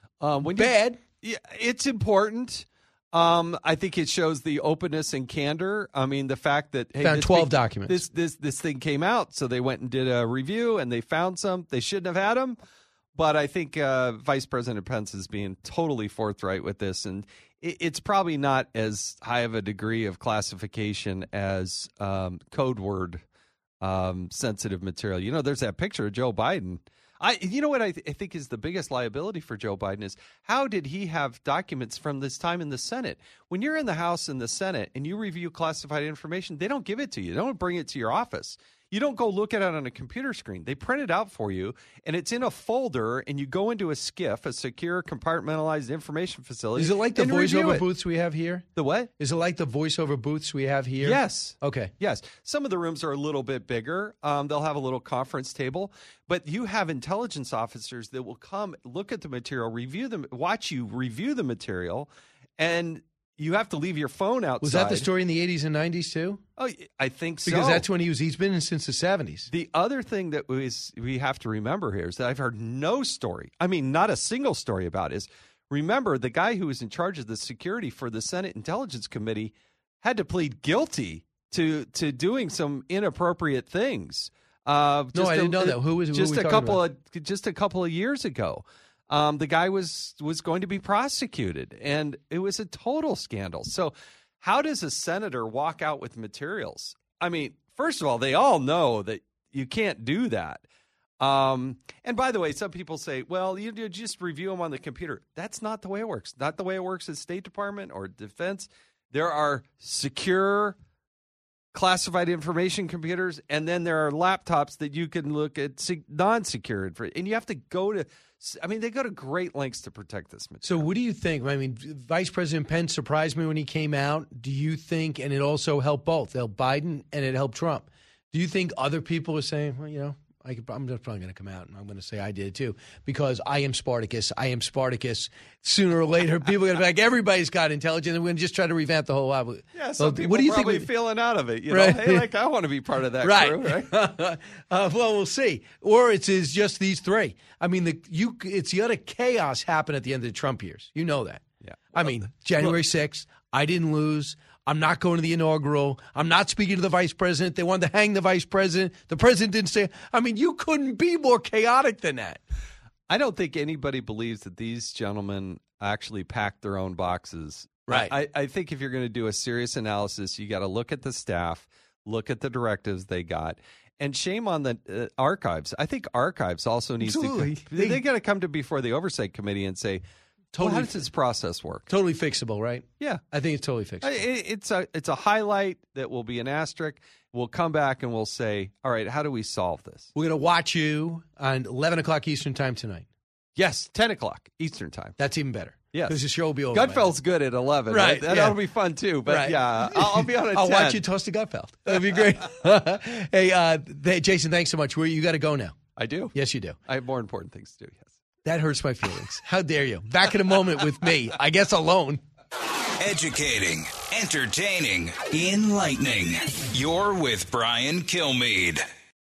Bad. Yeah, it's important. I think it shows the openness and candor. I mean, the fact that found 12 documents. This thing came out, so they went and did a review, and they found some. They shouldn't have had them, but I think Vice President Pence is being totally forthright with this, and it's probably not as high of a degree of classification as code word sensitive material. There's that picture of Joe Biden. You know what I think is the biggest liability for Joe Biden is how did he have documents from this time in the Senate? When you're in the House and the Senate and you review classified information, they don't give it to you. They don't bring it to your office. You don't go look at it on a computer screen. They print it out for you, and it's in a folder, and you go into a SCIF, a secure compartmentalized information facility. Is it like the voiceover booths we have here? The what? Is it like the voiceover booths we have here? Yes. Okay. Yes. Some of the rooms are a little bit bigger. They'll have a little conference table, but you have intelligence officers that will come, look at the material, review them, watch you review the material, and you have to leave your phone outside. Was that the story in the 80s and 90s too? Oh, I think so. Because that's when he's been in since the 70s. The other thing that we have to remember here is that I've heard no story, I mean, not a single story about is, remember, the guy who was in charge of the security for the Senate Intelligence Committee had to plead guilty to doing some inappropriate things. I didn't know that. Who was just a couple of years ago? The guy was going to be prosecuted, and it was a total scandal. So how does a senator walk out with materials? I mean, first of all, they all know that you can't do that. And by the way, some people say, well, you just review them on the computer. That's not the way it works. Not the way it works at State Department or Defense. There are secure classified information computers, and then there are laptops that you can look at non-secure. And you have to go to, they go to great lengths to protect this material. So what do you think? I mean, Vice President Pence surprised me when he came out. Do you think, and it also helped both, it helped Biden and it helped Trump. Do you think other people are saying, well, I'm just probably going to come out and I'm going to say I did too, because I am Spartacus. Sooner or later, people are going to be like, everybody's got intelligence, and we're going to just try to revamp the whole level. Yeah, some people are probably feeling out of it. Right? Hey, I want to be part of that crew, right? Well, we'll see. Or it's just these three. I mean, it's the other chaos happened at the end of the Trump years. You know that. Yeah. January 6th, I didn't lose. I'm not going to the inaugural. I'm not speaking to the vice president. They wanted to hang the vice president. The president didn't say. You couldn't be more chaotic than that. I don't think anybody believes that these gentlemen actually packed their own boxes. Right. I think if you're going to do a serious analysis, you got to look at the staff, look at the directives they got. And shame on the archives. I think archives also needs to. They got to come to before the oversight committee and say, how does this process work? Totally fixable, right? Yeah. I think it's totally fixable. It's a highlight that will be an asterisk. We'll come back and we'll say, all right, how do we solve this? We're going to watch you on 11 o'clock Eastern time tonight. Yes, 10 o'clock Eastern time. That's even better. Yes. Because the show will be over. Gutfeld's good at 11. Right. That'll be fun, too. But, I'll be on at 10. I'll watch you toast to Gutfeld. That'd be great. Hey, Jason, thanks so much. You got to go now. I do? Yes, you do. I have more important things to do, yes. That hurts my feelings. How dare you? Back in a moment with me, I guess alone. Educating, entertaining, enlightening. You're with Brian Kilmeade.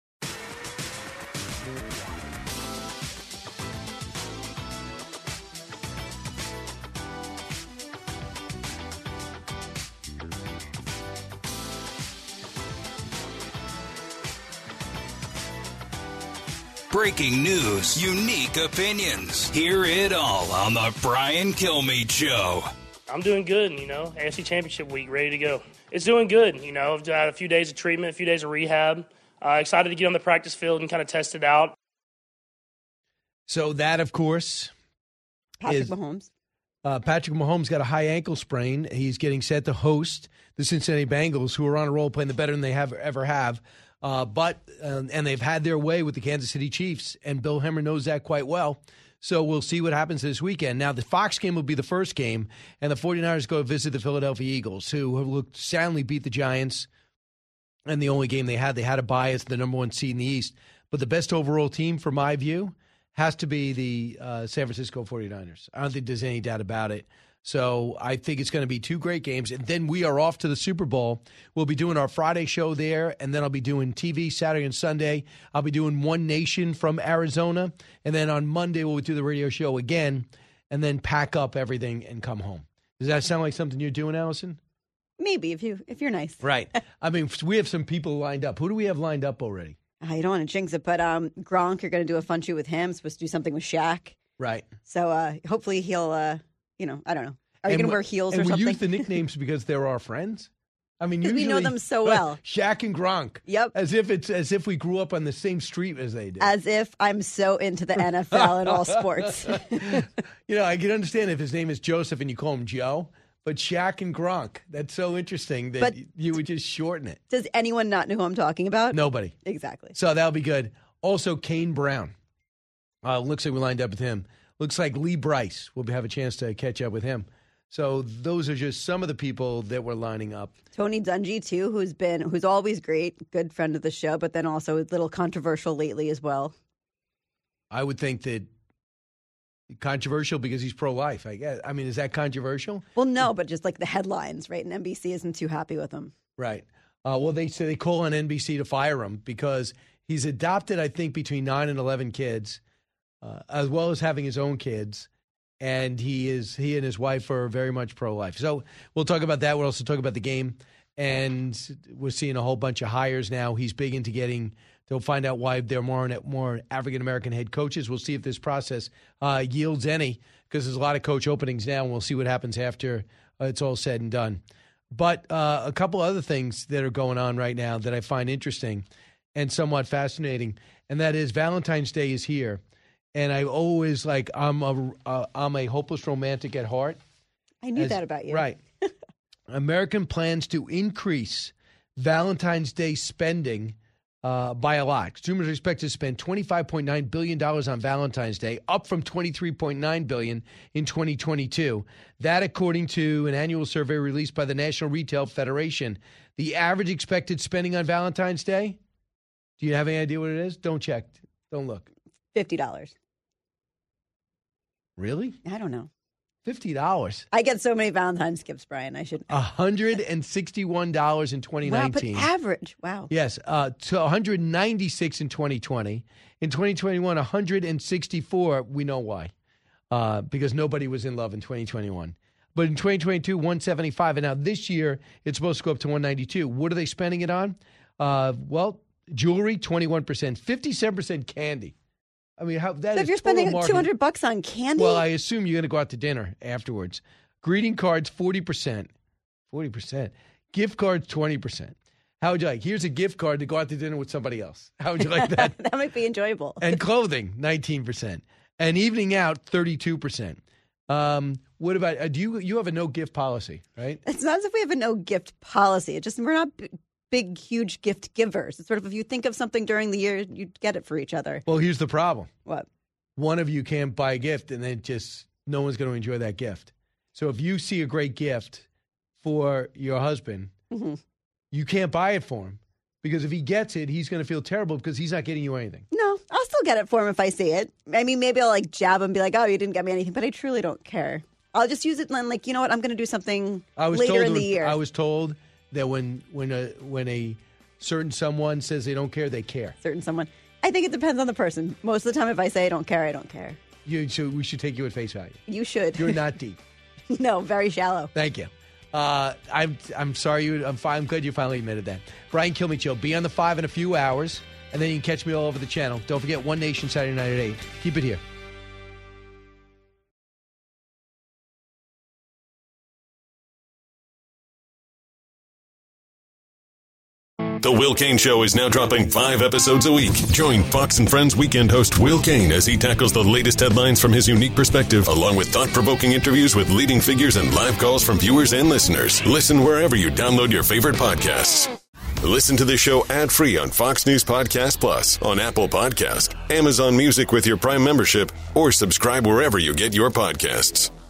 Breaking news, unique opinions. Hear it all on the Brian Kilmeade Show. I'm doing good, AFC Championship week, ready to go. It's doing good, I've had a few days of treatment, a few days of rehab. Excited to get on the practice field and kind of test it out. So that, of course, Patrick Mahomes. Patrick Mahomes got a high ankle sprain. He's getting set to host the Cincinnati Bengals, who are on a roll playing the better than they ever have. But they've had their way with the Kansas City Chiefs, and Bill Hemmer knows that quite well. So we'll see what happens this weekend. Now, the Fox game will be the first game, and the 49ers go visit the Philadelphia Eagles, who have looked soundly beat the Giants. And the only game they had a bye as the number one seed in the East. But the best overall team, from my view, has to be the San Francisco 49ers. I don't think there's any doubt about it. So I think it's going to be two great games. And then we are off to the Super Bowl. We'll be doing our Friday show there, and then I'll be doing TV Saturday and Sunday. I'll be doing One Nation from Arizona. And then on Monday, we'll do the radio show again, and then pack up everything and come home. Does that sound like something you're doing, Allison? Maybe, if you're nice. Right. We have some people lined up. Who do we have lined up already? I don't want to jinx it, but Gronk, you're going to do a fun shoot with him. Supposed to do something with Shaq. Right. So hopefully he'll, I don't know. Are you going to wear heels or something? And we use the nicknames because they're our friends. Usually we know them so well. Shaq and Gronk. Yep. As if we grew up on the same street as they did. As if I'm so into the NFL and all sports. I can understand if his name is Joseph and you call him Joe, but Shaq and Gronk, that's so interesting that you would just shorten it. Does anyone not know who I'm talking about? Nobody. Exactly. So that'll be good. Also, Kane Brown. Looks like we lined up with him. Looks like Lee Bryce. We'll have a chance to catch up with him. So those are just some of the people that we're lining up. Tony Dungy, too, who's always great, good friend of the show, but then also a little controversial lately as well. I would think that controversial because he's pro-life, I guess. Is that controversial? Well, no, but just like the headlines, right? And NBC isn't too happy with him. Right. Well, they say they call on NBC to fire him because he's adopted, I think, between 9 and 11 kids, as well as having his own kids. And he and his wife are very much pro-life. So we'll talk about that. We'll also talk about the game. And we're seeing a whole bunch of hires now. He's big into they'll find out why there are more African-American head coaches. We'll see if this process yields any, because there's a lot of coach openings now, and we'll see what happens after it's all said and done. But a couple other things that are going on right now that I find interesting and somewhat fascinating. and that is Valentine's Day is here. And I always I'm a hopeless romantic at heart. I knew that about you. Right. American plans to increase Valentine's Day spending by a lot. Consumers are expected to spend $25.9 billion on Valentine's Day, up from $23.9 billion in 2022. That, according to an annual survey released by the National Retail Federation. The average expected spending on Valentine's Day, do you have any idea what it is? Don't check. Don't look. $50. Really? I don't know. $50. I get so many Valentine's gifts, Brian. I should know. $161 in 2019. Wow, but average. Wow. Yes, to $196 in 2020. In 2021, $164. We know why, because nobody was in love in 2021. But in 2022, $175, and now this year it's supposed to go up to $192. What are they spending it on? Well, jewelry, 21%, 57% candy. I mean, how that so is if you're spending marketing. $200 on candy? Well, I assume you're going to go out to dinner afterwards. Greeting cards, 40%. 40%. Gift cards, 20%. How would you like? Here's a gift card to go out to dinner with somebody else. How would you like that? That might be enjoyable. And clothing, 19%. And evening out, 32%. What about, you have a no-gift policy, right? It's not as if we have a no-gift policy. It's just we're not big, huge gift givers. It's sort of if you think of something during the year, you get it for each other. Well, here's the problem. What? One of you can't buy a gift, and then just no one's going to enjoy that gift. So if you see a great gift for your husband, you can't buy it for him. Because if he gets it, he's going to feel terrible because he's not getting you anything. No, I'll still get it for him if I see it. I mean, maybe I'll jab him and be like, oh, you didn't get me anything. But I truly don't care. I'll just use it and you know what? I'm going to do something later in the year. I was told that when a certain someone says they don't care, they care. Certain someone. I think it depends on the person. Most of the time, if I say I don't care, I don't care. So we should take you at face value. You should. You're not deep. No, very shallow. Thank you. I'm sorry. I'm glad you finally admitted that. Brian Kilmeade Show. Be on the 5 in a few hours, and then you can catch me all over the channel. Don't forget One Nation Saturday night at 8. Keep it here. The Will Cain Show is now dropping 5 episodes a week. Join Fox & Friends weekend host Will Cain as he tackles the latest headlines from his unique perspective, along with thought-provoking interviews with leading figures and live calls from viewers and listeners. Listen wherever you download your favorite podcasts. Listen to the show ad-free on Fox News Podcast Plus, on Apple Podcast, Amazon Music with your Prime membership, or subscribe wherever you get your podcasts.